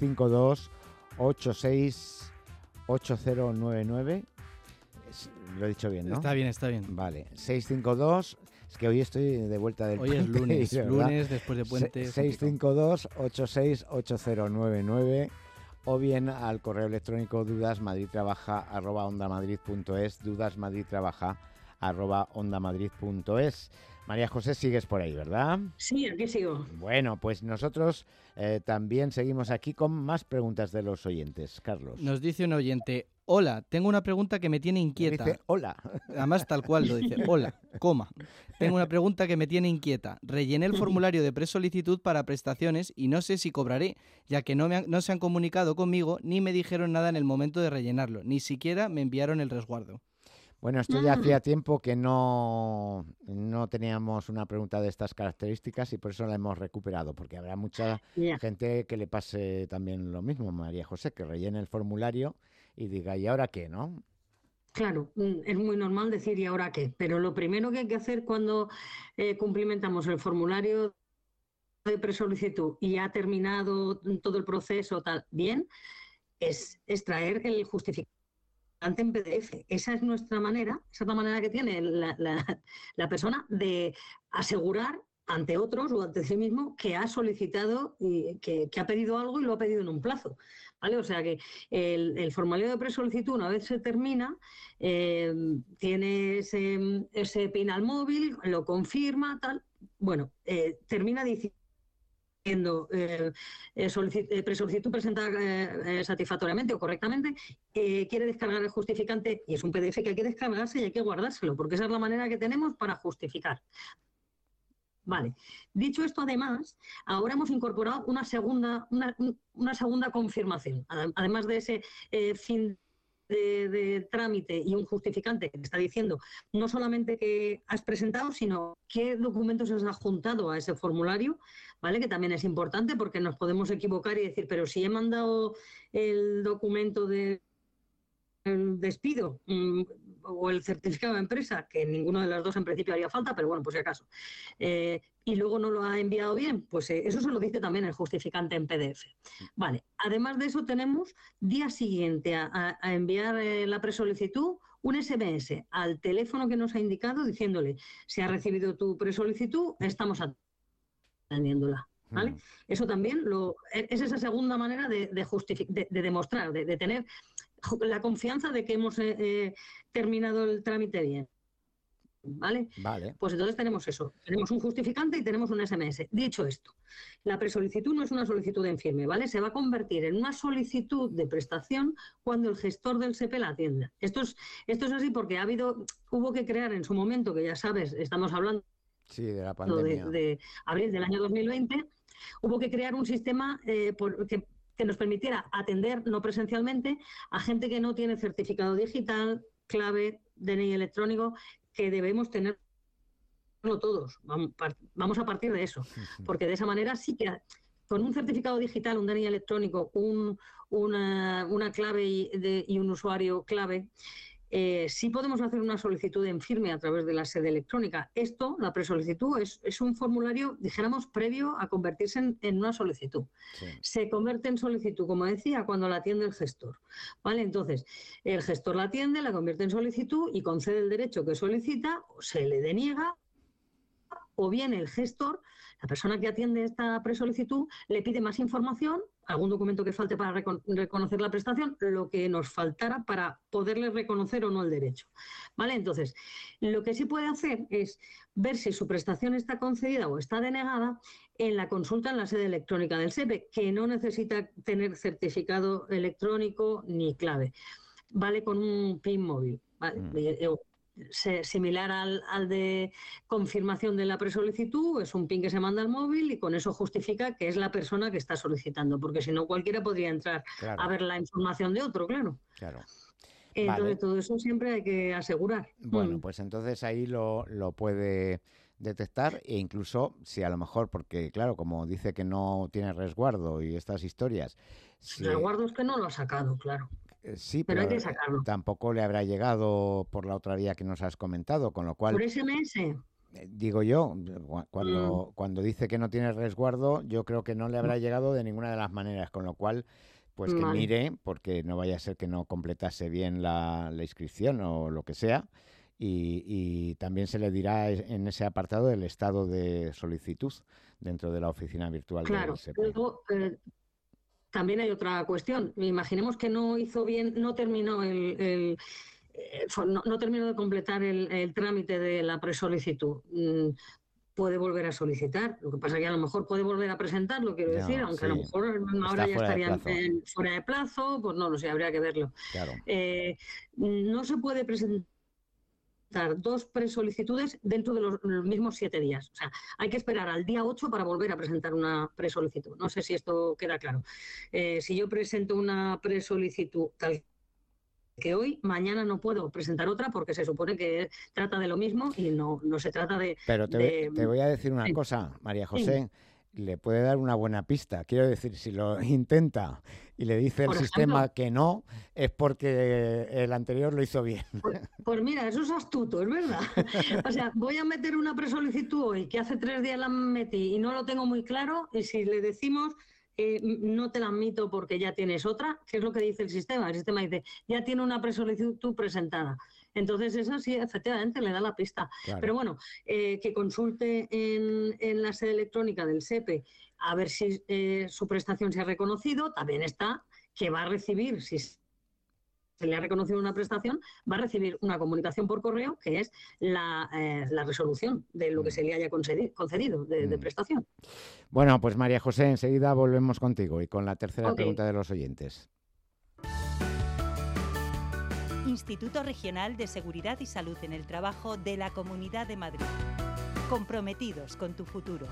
652-868099. Lo he dicho bien, ¿no? Está bien, está bien. Vale, 652... Es que hoy estoy de vuelta del puente. Hoy es lunes, lunes después de puente. 652-868099 o bien al correo electrónico dudasmadridtrabaja@ondamadrid.es, dudasmadridtrabaja@ondamadrid.es. María José, sigues por ahí, ¿verdad? Sí, aquí sigo. Bueno, pues nosotros también seguimos aquí con más preguntas de los oyentes. Carlos. Nos dice un oyente: hola, tengo una pregunta que me tiene inquieta. Dice hola. Además, tal cual lo dice, hola, coma. Tengo una pregunta que me tiene inquieta. Rellené el formulario de presolicitud para prestaciones y no sé si cobraré, ya que no se han comunicado conmigo ni me dijeron nada en el momento de rellenarlo, ni siquiera me enviaron el resguardo. Bueno, esto ya hacía tiempo que no teníamos una pregunta de estas características y por eso la hemos recuperado, porque habrá mucha gente que le pase también lo mismo, María José, que rellene el formulario y diga, ¿y ahora qué, no? Claro, es muy normal decir ¿y ahora qué? Pero lo primero que hay que hacer cuando cumplimentamos el formulario de presolicitud y ha terminado todo el proceso tal bien, es extraer el justificante en PDF. Esa es nuestra manera, esa es la manera que tiene la persona de asegurar ante otros o ante sí mismo que ha solicitado y que ha pedido algo y lo ha pedido en un plazo. ¿Vale? O sea que el formulario de presolicitud, una vez se termina, tiene ese PIN al móvil, lo confirma, tal. Bueno, termina diciendo presolicitud presentada satisfactoriamente o correctamente, quiere descargar el justificante y es un PDF que hay que descargarse y hay que guardárselo, porque esa es la manera que tenemos para justificar. Vale. Dicho esto, además, ahora hemos incorporado una segunda confirmación. Además de ese fin de trámite y un justificante que te está diciendo no solamente que has presentado, sino qué documentos has adjuntado a ese formulario, ¿vale? Que también es importante porque nos podemos equivocar y decir, pero si he mandado el documento del despido o el certificado de empresa, que ninguno de las dos en principio haría falta, pero bueno, por si acaso, y luego no lo ha enviado bien, pues eso se lo dice también el justificante en PDF. Vale, además de eso tenemos día siguiente a enviar la presolicitud un SMS al teléfono que nos ha indicado diciéndole, se ha recibido tu presolicitud, estamos atendiéndola. ¿Vale? Eso también es esa segunda manera de demostrar, de tener la confianza de que hemos terminado el trámite bien. ¿Vale? Vale. Pues entonces tenemos eso. Tenemos un justificante y tenemos un SMS. Dicho esto, la presolicitud no es una solicitud en firme, ¿vale? Se va a convertir en una solicitud de prestación cuando el gestor del SEPE la atienda. Esto es así porque hubo que crear en su momento, que ya sabes, estamos hablando de la pandemia. De abril del año 2020, hubo que crear un sistema que nos permitiera atender no presencialmente a gente que no tiene certificado digital, clave, DNI electrónico, que debemos tenerlo todos. Vamos a partir de eso, porque de esa manera sí que con un certificado digital, un DNI electrónico, una clave y un usuario clave, sí podemos hacer una solicitud en firme a través de la sede electrónica. Esto, la presolicitud, es un formulario, dijéramos, previo a convertirse en una solicitud. Sí. Se convierte en solicitud, como decía, cuando la atiende el gestor, ¿vale? Entonces, el gestor la atiende, la convierte en solicitud y concede el derecho que solicita, o se le deniega, o bien el gestor, la persona que atiende esta presolicitud, le pide más información, algún documento que falte para reconocer la prestación, lo que nos faltara para poderle reconocer o no el derecho, ¿vale? Entonces, lo que sí puede hacer es ver si su prestación está concedida o está denegada en la consulta en la sede electrónica del SEPE, que no necesita tener certificado electrónico ni clave. Vale con un PIN móvil, ¿vale? Similar al de confirmación de la presolicitud, es un PIN que se manda al móvil y con eso justifica que es la persona que está solicitando, porque si no cualquiera podría entrar a ver la información de otro, claro. Entonces todo eso siempre hay que asegurar. Bueno, pues entonces ahí lo puede detectar, e incluso si a lo mejor, porque claro, como dice que no tiene resguardo y estas historias... El resguardo es que no lo ha sacado, claro. Sí, pero hay que sacarlo. Tampoco le habrá llegado por la otra vía que nos has comentado, con lo cual... Por SMS. Digo yo, cuando dice que no tiene resguardo, yo creo que no le habrá llegado de ninguna de las maneras, con lo cual, pues que mire, porque no vaya a ser que no completase bien la inscripción o lo que sea, y también se le dirá en ese apartado el estado de solicitud dentro de la oficina virtual del SEPE. Luego, también hay otra cuestión. Imaginemos que no hizo bien, no terminó no terminó de completar el trámite de la presolicitud. Puede volver a solicitar. Lo que pasa es que a lo mejor puede volver a presentarlo, quiero decir, aunque a lo mejor ahora ya estaría fuera de plazo, pues no lo sé, habría que verlo. Claro. No se puede presentar dos presolicitudes dentro de los mismos 7 días. O sea, hay que esperar al día 8 para volver a presentar una presolicitud. No sé si esto queda claro. Si yo presento una presolicitud tal que hoy, mañana no puedo presentar otra porque se supone que trata de lo mismo y no se trata de... Pero te voy a decir una cosa, María José. Le puede dar una buena pista. Quiero decir, si lo intenta y le dice el sistema que no, es porque el anterior lo hizo bien. Pues mira, eso es astuto, es verdad. O sea, voy a meter una presolicitud hoy, que hace 3 días la metí y no lo tengo muy claro, y si le decimos no te la admito porque ya tienes otra, ¿qué es lo que dice el sistema? El sistema dice, ya tiene una presolicitud presentada. Entonces eso sí, efectivamente, le da la pista. Claro. Pero bueno, que consulte en la sede electrónica del SEPE a ver si su prestación se ha reconocido. También está que va a recibir, si se le ha reconocido una prestación, va a recibir una comunicación por correo que es la resolución de lo que se le haya concedido de prestación. Bueno, pues María José, enseguida volvemos contigo y con la tercera pregunta de los oyentes. Instituto Regional de Seguridad y Salud en el Trabajo de la Comunidad de Madrid. Comprometidos con tu futuro.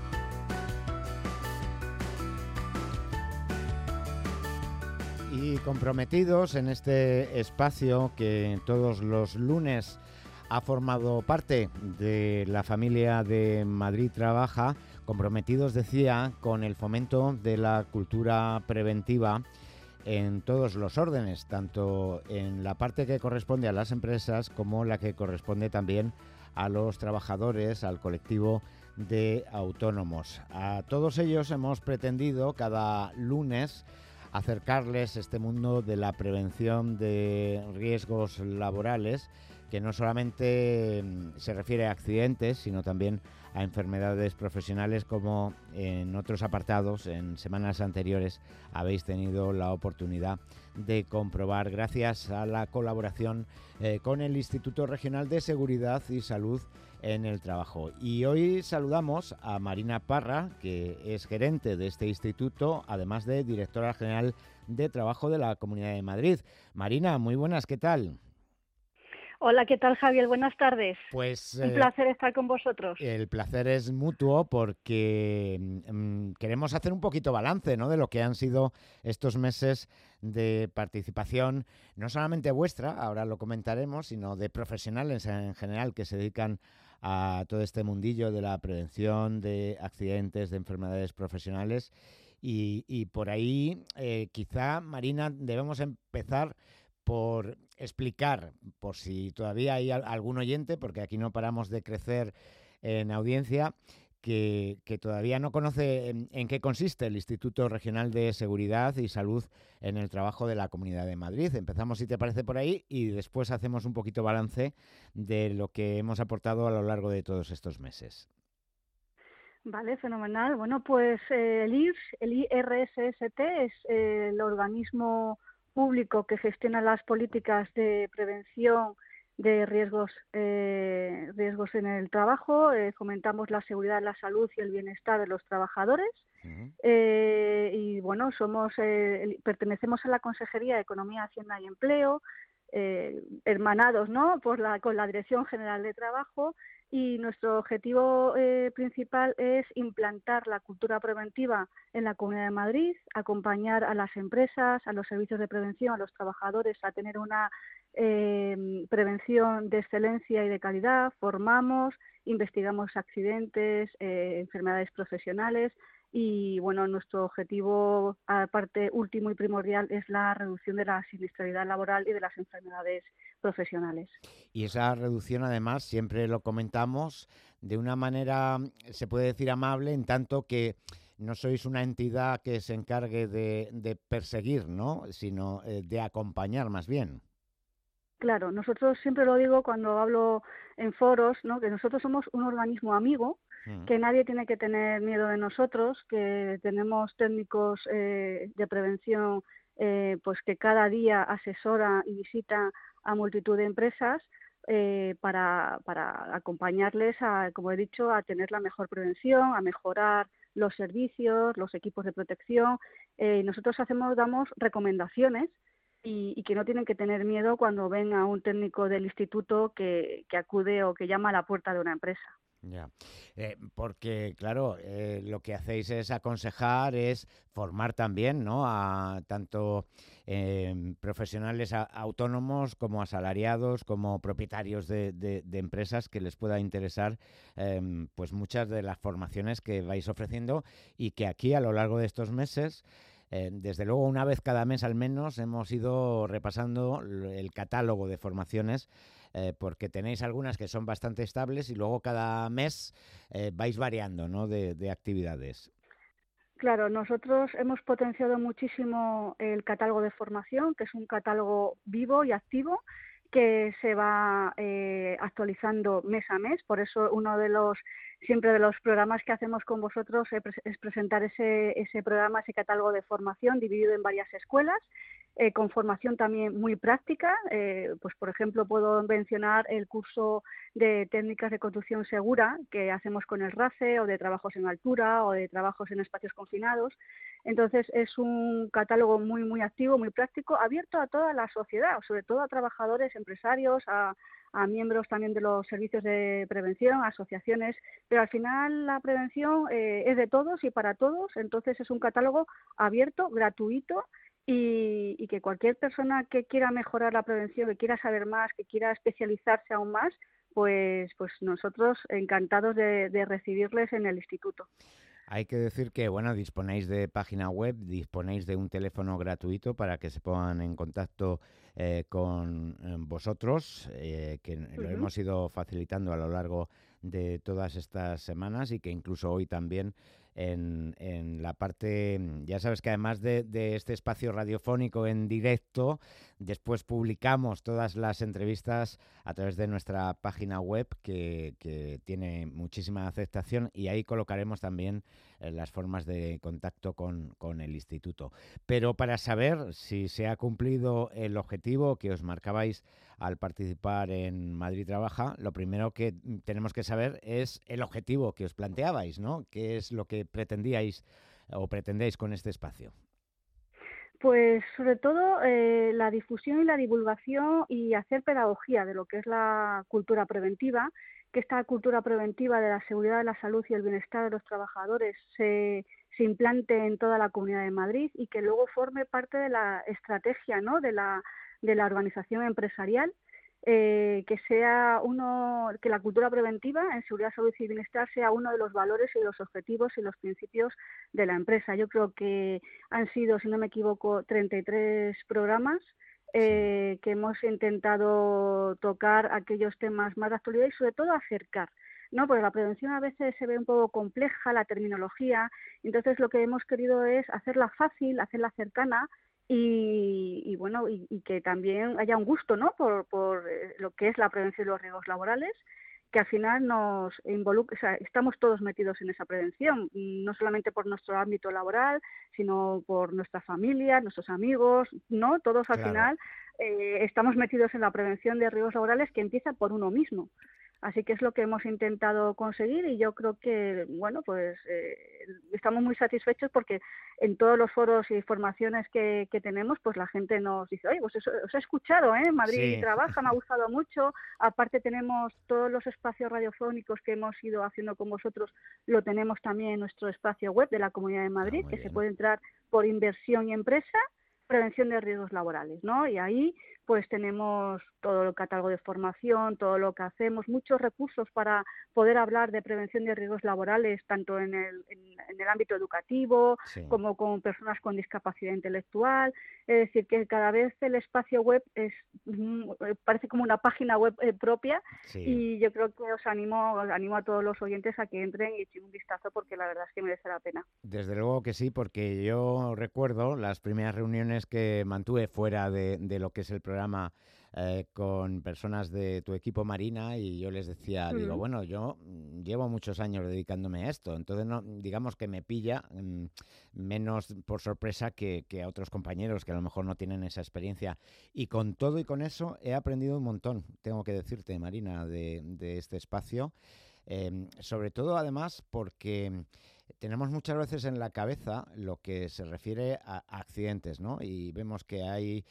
Y comprometidos en este espacio que todos los lunes ha formado parte de la familia de Madrid Trabaja, comprometidos, decía, con el fomento de la cultura preventiva en todos los órdenes, tanto en la parte que corresponde a las empresas como la que corresponde también a los trabajadores, al colectivo de autónomos. A todos ellos hemos pretendido cada lunes acercarles este mundo de la prevención de riesgos laborales, que no solamente se refiere a accidentes, sino también a enfermedades profesionales, como en otros apartados, en semanas anteriores, habéis tenido la oportunidad de comprobar, gracias a la colaboración con el Instituto Regional de Seguridad y Salud en el Trabajo. Y hoy saludamos a Marina Parra, que es gerente de este instituto, además de directora general de Trabajo de la Comunidad de Madrid. Marina, muy buenas, ¿qué tal? Hola, ¿qué tal, Javier? Buenas tardes. Pues un placer estar con vosotros. El placer es mutuo porque queremos hacer un poquito balance, ¿no?, de lo que han sido estos meses de participación, no solamente vuestra, ahora lo comentaremos, sino de profesionales en general que se dedican a todo este mundillo de la prevención de accidentes, de enfermedades profesionales. Y por ahí, quizá, Marina, debemos empezar por explicar, por si todavía hay algún oyente, porque aquí no paramos de crecer en audiencia, que todavía no conoce en qué consiste el Instituto Regional de Seguridad y Salud en el Trabajo de la Comunidad de Madrid. Empezamos, si te parece, por ahí y después hacemos un poquito balance de lo que hemos aportado a lo largo de todos estos meses. Vale, fenomenal. Bueno, pues el IRSST es el organismo público que gestiona las políticas de prevención de riesgos en el trabajo. Fomentamos la seguridad, la salud y el bienestar de los trabajadores. Y bueno, pertenecemos a la Consejería de Economía, Hacienda y Empleo, hermanados, ¿no?, con la Dirección General de Trabajo, y nuestro objetivo principal es implantar la cultura preventiva en la Comunidad de Madrid, acompañar a las empresas, a los servicios de prevención, a los trabajadores a tener una prevención de excelencia y de calidad. Formamos, investigamos accidentes, enfermedades profesionales. Y bueno, nuestro objetivo, aparte último y primordial, es la reducción de la siniestralidad laboral y de las enfermedades profesionales. Y esa reducción, además, siempre lo comentamos de una manera, se puede decir, amable, en tanto que no sois una entidad que se encargue de perseguir, ¿no?, sino de acompañar más bien. Claro, nosotros siempre lo digo cuando hablo en foros, ¿no?, que nosotros somos un organismo amigo, que nadie tiene que tener miedo de nosotros, que tenemos técnicos de prevención pues que cada día asesora y visita a multitud de empresas para acompañarles como he dicho, a tener la mejor prevención, a mejorar los servicios, los equipos de protección. Nosotros damos recomendaciones y que no tienen que tener miedo cuando ven a un técnico del instituto que acude o que llama a la puerta de una empresa. Ya, porque claro, lo que hacéis es aconsejar, es formar también, ¿no?, a tanto profesionales autónomos como asalariados, como propietarios de empresas que les pueda interesar pues muchas de las formaciones que vais ofreciendo y que aquí a lo largo de estos meses, desde luego una vez cada mes al menos, hemos ido repasando el catálogo de formaciones porque tenéis algunas que son bastante estables y luego cada mes vais variando, ¿no?, de actividades. Claro, nosotros hemos potenciado muchísimo el catálogo de formación, que es un catálogo vivo y activo que se va actualizando mes a mes. Por eso uno de los programas que hacemos con vosotros es presentar ese programa, ese catálogo de formación dividido en varias escuelas, con formación también muy práctica. Pues por ejemplo puedo mencionar el curso de técnicas de conducción segura que hacemos con el RACE, o de trabajos en altura, o de trabajos en espacios confinados. Entonces es un catálogo muy muy activo, muy práctico, abierto a toda la sociedad, sobre todo a trabajadores, empresarios, a miembros también de los servicios de prevención, asociaciones, pero al final la prevención es de todos y para todos. Entonces es un catálogo abierto, gratuito, y que cualquier persona que quiera mejorar la prevención, que quiera saber más, que quiera especializarse aún más, pues nosotros encantados de recibirles en el instituto. Hay que decir que, bueno, disponéis de página web, disponéis de un teléfono gratuito para que se pongan en contacto con vosotros, que lo hemos ido facilitando a lo largo de todas estas semanas y que incluso hoy también en la parte, ya sabes que además de este espacio radiofónico en directo, después publicamos todas las entrevistas a través de nuestra página web que tiene muchísima aceptación y ahí colocaremos también las formas de contacto con el instituto. Pero para saber si se ha cumplido el objetivo que os marcabais al participar en Madrid Trabaja, lo primero que tenemos que saber es el objetivo que os planteabais, ¿no? ¿Qué es lo que pretendíais o pretendéis con este espacio? Pues sobre todo la difusión y la divulgación y hacer pedagogía de lo que es la cultura preventiva, que esta cultura preventiva de la seguridad, la salud y el bienestar de los trabajadores se implante en toda la Comunidad de Madrid y que luego forme parte de la estrategia, ¿no?, de la organización empresarial. Que la cultura preventiva en seguridad, salud y bienestar sea uno de los valores y los objetivos y los principios de la empresa. Yo creo que han sido, si no me equivoco, 33 programas que hemos intentado tocar aquellos temas más de actualidad y sobre todo acercar, ¿no? Porque la prevención a veces se ve un poco compleja, la terminología, entonces lo que hemos querido es hacerla fácil, hacerla cercana y bueno, y que también haya un gusto, ¿no? por lo que es la prevención de los riesgos laborales, que al final nos involucra, o sea, estamos todos metidos en esa prevención, no solamente por nuestro ámbito laboral, sino por nuestra familia, nuestros amigos, ¿no? Todos al final estamos metidos en la prevención de riesgos laborales que empieza por uno mismo. Así que es lo que hemos intentado conseguir y yo creo que, bueno, pues estamos muy satisfechos porque en todos los foros y formaciones que tenemos, pues la gente nos dice, oye, pues os he escuchado, ¿eh? En Madrid trabaja, me ha gustado mucho. Aparte tenemos todos los espacios radiofónicos que hemos ido haciendo con vosotros, lo tenemos también en nuestro espacio web de la Comunidad de Madrid, que se puede entrar por inversión y empresa, prevención de riesgos laborales, ¿no? Y ahí pues tenemos todo el catálogo de formación, todo lo que hacemos, muchos recursos para poder hablar de prevención de riesgos laborales, tanto en el ámbito educativo como con personas con discapacidad intelectual. Es decir, que cada vez el espacio web parece como una página web propia y yo creo que os animo a todos los oyentes a que entren y echen un vistazo porque la verdad es que merece la pena. Desde luego que sí, porque yo recuerdo las primeras reuniones que mantuve fuera de lo que es el programa con personas de tu equipo, Marina, y yo les decía, digo, bueno, yo llevo muchos años dedicándome a esto, entonces no, digamos que me pilla menos por sorpresa que a otros compañeros que a lo mejor no tienen esa experiencia. Y con todo y con eso he aprendido un montón, tengo que decirte, Marina, de este espacio. Sobre todo, además, porque tenemos muchas veces en la cabeza lo que se refiere a accidentes, ¿no? Y vemos que hay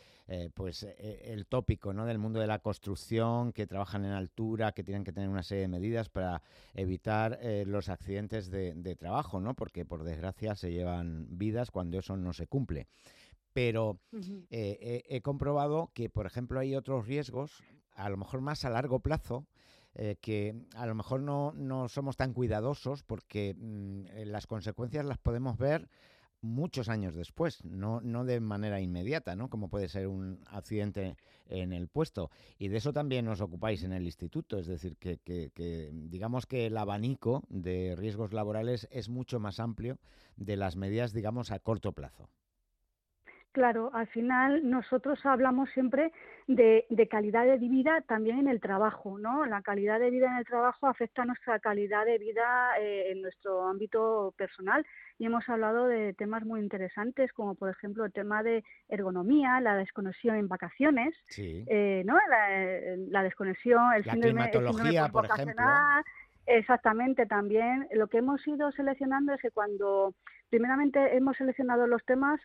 el tópico, ¿no? Del mundo de la construcción, que trabajan en altura, que tienen que tener una serie de medidas para evitar los accidentes de trabajo, ¿no? Porque, por desgracia, se llevan vidas cuando eso no se cumple. Pero he comprobado que, por ejemplo, hay otros riesgos, a lo mejor más a largo plazo, que a lo mejor no somos tan cuidadosos porque las consecuencias las podemos ver muchos años después, no de manera inmediata, ¿no? Como puede ser un accidente en el puesto. Y de eso también os ocupáis en el instituto, es decir, que digamos que el abanico de riesgos laborales es mucho más amplio de las medidas, digamos, a corto plazo. Claro, al final nosotros hablamos siempre de calidad de vida también en el trabajo, ¿no? La calidad de vida en el trabajo afecta a nuestra calidad de vida en nuestro ámbito personal y hemos hablado de temas muy interesantes como por ejemplo el tema de ergonomía, la desconexión en vacaciones, ¿no? La desconexión, el climatología, por ejemplo. Exactamente, también lo que hemos ido seleccionando es que cuando primeramente hemos seleccionado los temas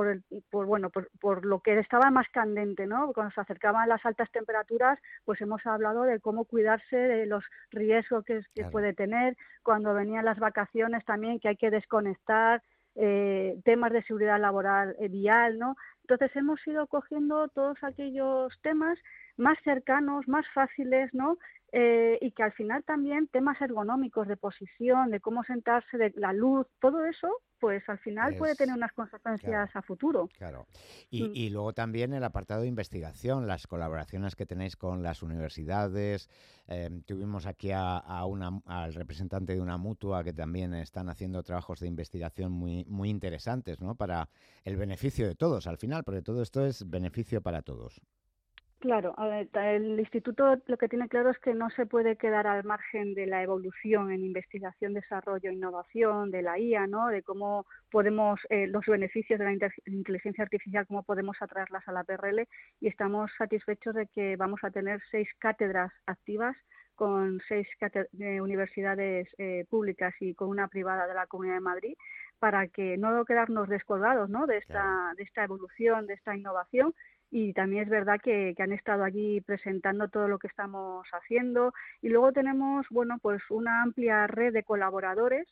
por lo que estaba más candente, ¿no? Cuando se acercaban las altas temperaturas, pues hemos hablado de cómo cuidarse de los riesgos que puede tener, cuando venían las vacaciones también que hay que desconectar, temas de seguridad laboral vial, ¿no? Entonces hemos ido cogiendo todos aquellos temas más cercanos, más fáciles, ¿no? Y que al final también temas ergonómicos de posición, de cómo sentarse, de la luz, todo eso, pues al final puede tener unas consecuencias a futuro. Claro. Y luego también el apartado de investigación, las colaboraciones que tenéis con las universidades. Tuvimos aquí al representante de una mutua que también están haciendo trabajos de investigación muy, muy interesantes, ¿no? Para el beneficio de todos al final, porque todo esto es beneficio para todos. Claro, el instituto lo que tiene claro es que no se puede quedar al margen de la evolución en investigación, desarrollo, innovación, de la IA, ¿no? De cómo podemos, los beneficios de la inteligencia artificial, cómo podemos atraerlas a la PRL y estamos satisfechos de que vamos a tener 6 cátedras activas con 6 universidades públicas y con una privada de la Comunidad de Madrid para que no quedarnos descolgados, ¿no? de esta evolución, de esta innovación. Y también es verdad que han estado allí presentando todo lo que estamos haciendo. Y luego tenemos, bueno, pues una amplia red de colaboradores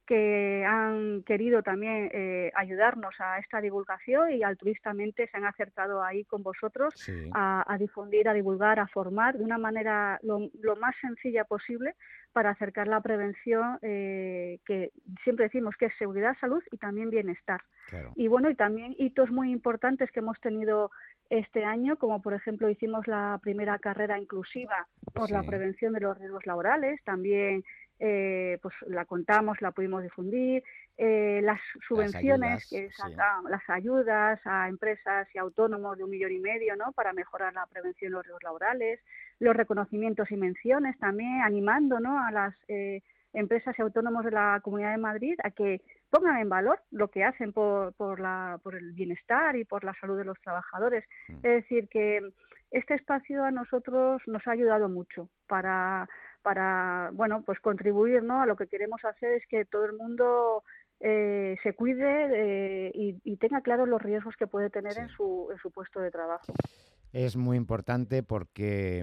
que han querido también ayudarnos a esta divulgación y altruistamente se han acercado ahí con vosotros a difundir, a divulgar, a formar de una manera lo más sencilla posible para acercar la prevención, que siempre decimos que es seguridad, salud y también bienestar. Claro. Y bueno, y también hitos muy importantes que hemos tenido este año, como por ejemplo hicimos la primera carrera inclusiva por la prevención de los riesgos laborales, también pues la contamos, la pudimos difundir, las subvenciones, las ayudas a empresas y autónomos de 1,5 millones, ¿no?, para mejorar la prevención de los riesgos laborales, los reconocimientos y menciones también, animando, ¿no?, a las empresas y autónomos de la Comunidad de Madrid a que pongan en valor lo que hacen por el bienestar y por la salud de los trabajadores. Es decir, que este espacio a nosotros nos ha ayudado mucho para bueno, pues contribuir, ¿no?, a lo que queremos hacer es que todo el mundo se cuide y tenga claros los riesgos que puede tener en su puesto de trabajo. Es muy importante porque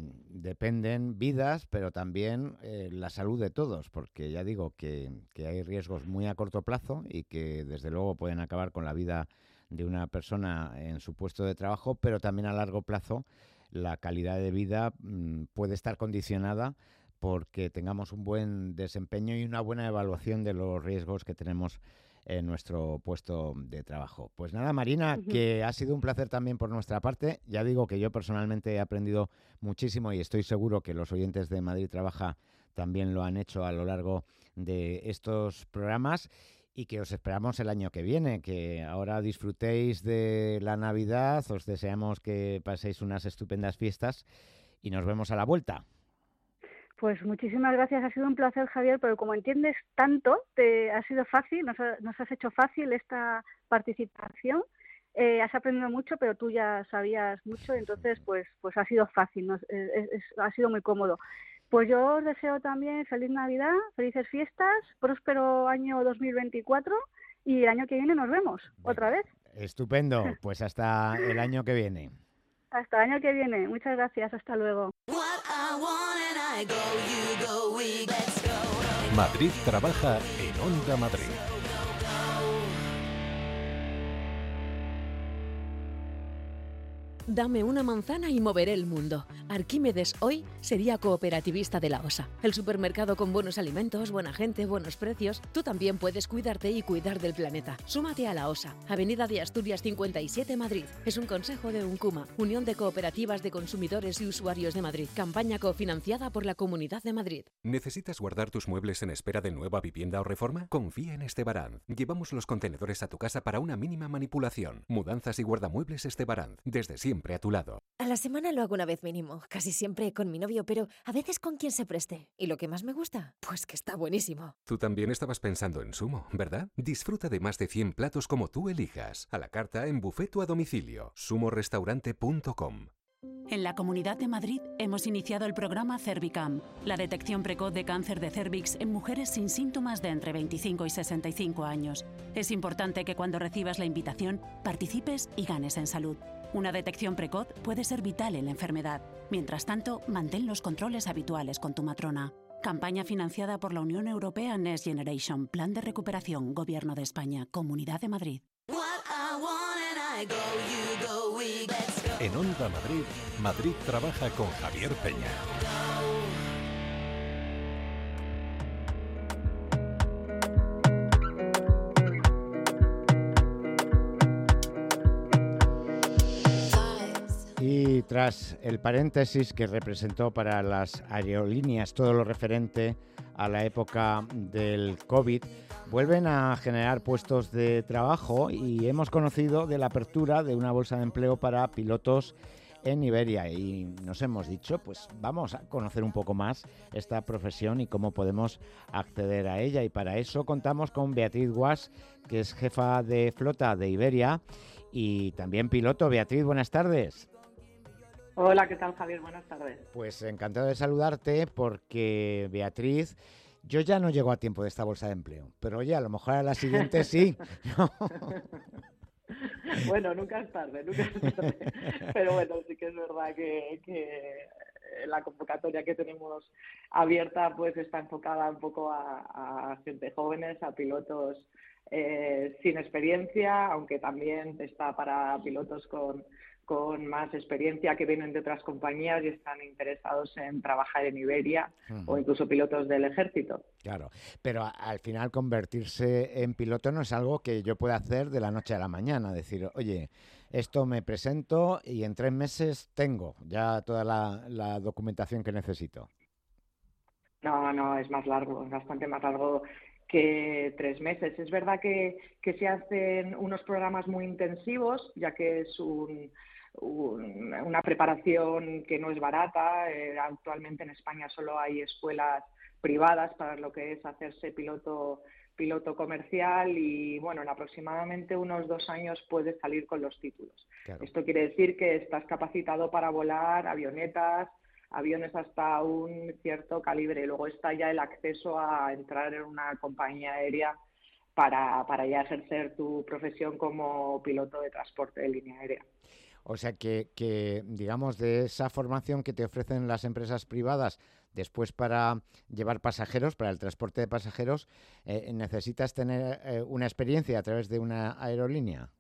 dependen vidas, pero también la salud de todos, porque ya digo que hay riesgos muy a corto plazo y que desde luego pueden acabar con la vida de una persona en su puesto de trabajo, pero también a largo plazo la calidad de vida puede estar condicionada porque tengamos un buen desempeño y una buena evaluación de los riesgos que tenemos en nuestro puesto de trabajo. Pues nada, Marina, que ha sido un placer también por nuestra parte. Ya digo que yo personalmente he aprendido muchísimo y estoy seguro que los oyentes de Madrid Trabaja también lo han hecho a lo largo de estos programas y que os esperamos el año que viene, que ahora disfrutéis de la Navidad, os deseamos que paséis unas estupendas fiestas y nos vemos a la vuelta. Pues muchísimas gracias, ha sido un placer, Javier, pero como entiendes tanto, ha sido fácil, nos has hecho fácil esta participación, has aprendido mucho, pero tú ya sabías mucho, entonces pues ha sido fácil, ha sido muy cómodo. Pues yo os deseo también feliz Navidad, felices fiestas, próspero año 2024 y el año que viene nos vemos otra vez. Estupendo, pues hasta el año que viene. Hasta el año que viene, muchas gracias, hasta luego. Madrid Trabaja en Onda Madrid. Dame una manzana y moveré el mundo. Arquímedes hoy sería cooperativista de la OSA. El supermercado con buenos alimentos, buena gente, buenos precios. Tú también puedes cuidarte y cuidar del planeta. Súmate a la OSA. Avenida de Asturias 57, Madrid. Es un consejo de UNCUMA, Unión de Cooperativas de Consumidores y Usuarios de Madrid. Campaña cofinanciada por la Comunidad de Madrid. ¿Necesitas guardar tus muebles en espera de nueva vivienda o reforma? Confía en Estebaranz. Llevamos los contenedores a tu casa para una mínima manipulación. Mudanzas y guardamuebles Estebaranz. Desde siempre a tu lado. A la semana lo hago una vez mínimo, casi siempre con mi novio, pero a veces con quien se preste. ¿Y lo que más me gusta? Pues que está buenísimo. Tú también estabas pensando en Sumo, ¿verdad? Disfruta de más de 100 platos como tú elijas, a la carta, en buffet o a domicilio. sumorestaurante.com. En la Comunidad de Madrid hemos iniciado el programa Cervicam, la detección precoz de cáncer de cérvix en mujeres sin síntomas de entre 25 y 65 años. Es importante que cuando recibas la invitación participes y ganes en salud. Una detección precoz puede ser vital en la enfermedad. Mientras tanto, mantén los controles habituales con tu matrona. Campaña financiada por la Unión Europea Next Generation, Plan de Recuperación, Gobierno de España, Comunidad de Madrid. En Onda Madrid, Madrid Trabaja con Javier Peña. Y tras el paréntesis que representó para las aerolíneas todo lo referente a la época del COVID, vuelven a generar puestos de trabajo y hemos conocido de la apertura de una bolsa de empleo para pilotos en Iberia y nos hemos dicho, pues vamos a conocer un poco más esta profesión y cómo podemos acceder a ella, y para eso contamos con Beatriz Guas, que es jefa de flota de Iberia y también piloto. Beatriz, buenas tardes. Hola, ¿qué tal, Javier? Buenas tardes. Pues encantado de saludarte porque, Beatriz, yo ya no llego a tiempo de esta bolsa de empleo, pero oye, a lo mejor a la siguiente sí. Bueno, nunca es tarde. Pero bueno, sí que es verdad que la convocatoria que tenemos abierta pues está enfocada un poco a gente jóvenes, a pilotos sin experiencia, aunque también está para pilotos con más experiencia que vienen de otras compañías y están interesados en trabajar en Iberia o incluso pilotos del ejército. Claro, pero al final convertirse en piloto no es algo que yo pueda hacer de la noche a la mañana, decir, oye, esto me presento y en 3 meses tengo ya toda la documentación que necesito. No, es más largo, es bastante más largo que 3 meses. Es verdad que se hacen unos programas muy intensivos, ya que es una preparación que no es barata. Actualmente en España solo hay escuelas privadas para lo que es hacerse piloto comercial y, bueno, en aproximadamente unos 2 años puedes salir con los títulos. Claro. Esto quiere decir que estás capacitado para volar aviones hasta un cierto calibre. Luego está ya el acceso a entrar en una compañía aérea para ya ejercer tu profesión como piloto de transporte de línea aérea. O sea que, digamos, de esa formación que te ofrecen las empresas privadas después para llevar pasajeros, para el transporte de pasajeros, ¿necesitas tener una experiencia a través de una aerolínea?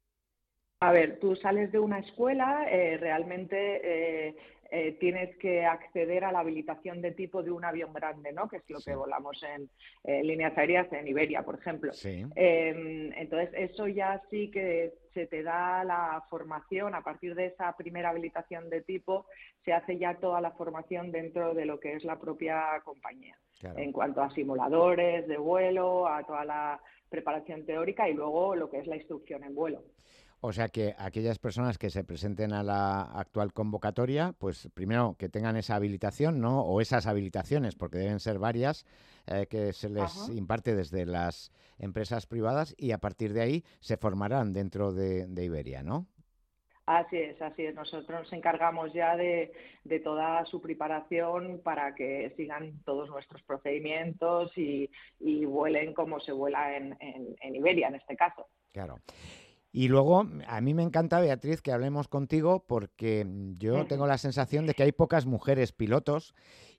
A ver, tú sales de una escuela, realmente tienes que acceder a la habilitación de tipo de un avión grande, ¿no? Que es lo que volamos en líneas aéreas en Iberia, por ejemplo. Sí. Entonces, eso ya sí que se te da la formación. A partir de esa primera habilitación de tipo, se hace ya toda la formación dentro de lo que es la propia compañía. Claro. En cuanto a simuladores de vuelo, a toda la preparación teórica y luego lo que es la instrucción en vuelo. O sea que aquellas personas que se presenten a la actual convocatoria, pues primero que tengan esa habilitación, ¿no? O esas habilitaciones, porque deben ser varias, que se les imparte desde las empresas privadas y a partir de ahí se formarán dentro de Iberia, ¿no? Así es. Nosotros nos encargamos ya de toda su preparación para que sigan todos nuestros procedimientos y vuelen como se vuela en Iberia, en este caso. Claro. Y luego, a mí me encanta, Beatriz, que hablemos contigo porque yo tengo la sensación de que hay pocas mujeres pilotos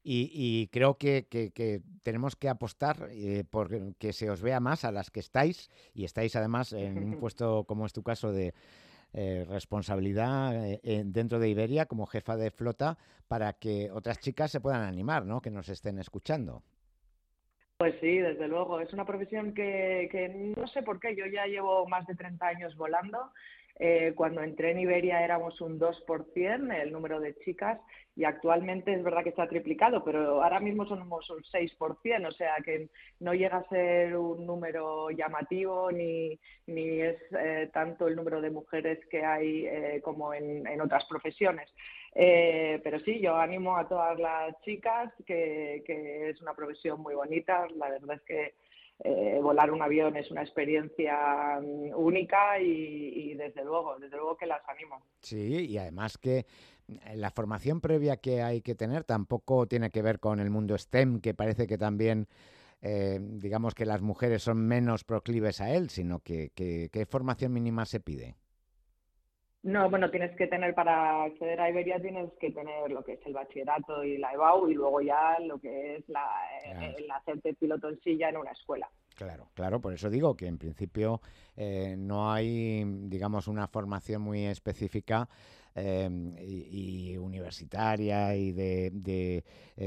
y creo que tenemos que apostar por que se os vea más a las que estáis y estáis además en un puesto, como es tu caso, de responsabilidad dentro de Iberia como jefa de flota para que otras chicas se puedan animar, ¿no? Que nos estén escuchando. Pues sí, desde luego. Es una profesión que no sé por qué. Yo ya llevo más de 30 años volando. Cuando entré en Iberia éramos un 2% el número de chicas y actualmente es verdad que se ha triplicado, pero ahora mismo somos un 6%, o sea que no llega a ser un número llamativo ni es tanto el número de mujeres que hay como en otras profesiones. Pero sí, yo animo a todas las chicas que es una profesión muy bonita. La verdad es que volar un avión es una experiencia única y desde luego que las animo. Sí, y además que la formación previa que hay que tener tampoco tiene que ver con el mundo STEM, que parece que también digamos que las mujeres son menos proclives a él, sino que ¿qué formación mínima se pide? No, bueno, tienes que tener, para acceder a Iberia tienes que tener lo que es el bachillerato y la EBAU y luego ya lo que es el hacerte piloto en silla en una escuela. Claro, por eso digo que en principio no hay, digamos, una formación muy específica y universitaria y de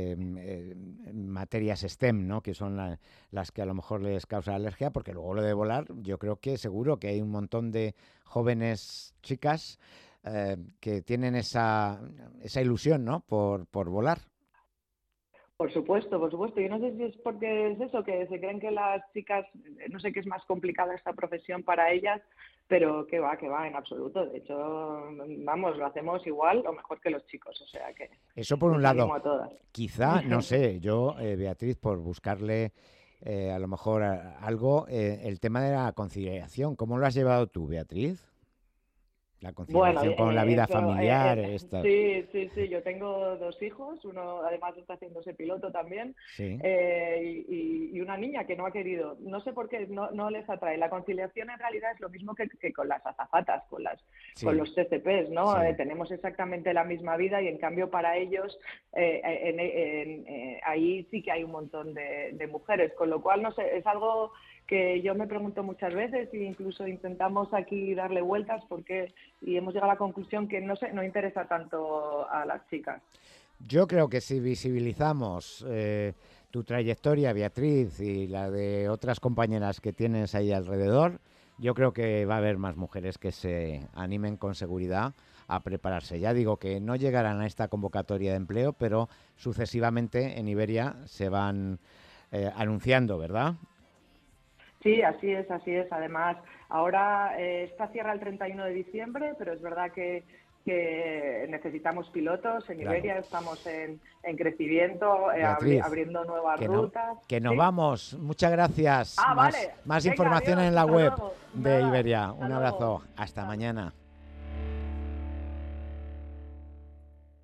materias STEM, ¿no? Que son las que a lo mejor les causa alergia, porque luego lo de volar, yo creo que seguro que hay un montón de jóvenes chicas que tienen esa ilusión, ¿no? Por volar. Por supuesto. Yo no sé si es porque es eso, que se creen que las chicas, no sé, que es más complicada esta profesión para ellas, pero que va, en absoluto. De hecho, vamos, lo hacemos igual o mejor que los chicos, o sea que... Eso por un lado, quizá, no sé, yo, Beatriz, por buscarle a lo mejor algo, el tema de la conciliación, ¿cómo lo has llevado tú, Beatriz? La conciliación con la vida familiar. Sí, yo tengo 2 hijos, uno además está haciéndose piloto también, sí. y una niña que no ha querido, no sé por qué, no les atrae. La conciliación en realidad es lo mismo que con las azafatas, con los TCPs, ¿no? Sí. Tenemos exactamente la misma vida y en cambio para ellos ahí sí que hay un montón de mujeres, con lo cual no sé, es algo que yo me pregunto muchas veces e incluso intentamos aquí darle vueltas y hemos llegado a la conclusión que no interesa tanto a las chicas. Yo creo que si visibilizamos tu trayectoria, Beatriz, y la de otras compañeras que tienes ahí alrededor, yo creo que va a haber más mujeres que se animen con seguridad a prepararse. Ya digo que no llegarán a esta convocatoria de empleo, pero sucesivamente en Iberia se van anunciando, ¿verdad? Sí, así es. Además, ahora esta cierra el 31 de diciembre, pero es verdad que necesitamos pilotos. En Iberia estamos en crecimiento, abriendo nuevas rutas. Que nos vamos. Muchas gracias. Vale. Más Venga, información adiós, en la web luego. de Iberia. Un abrazo. Hasta mañana.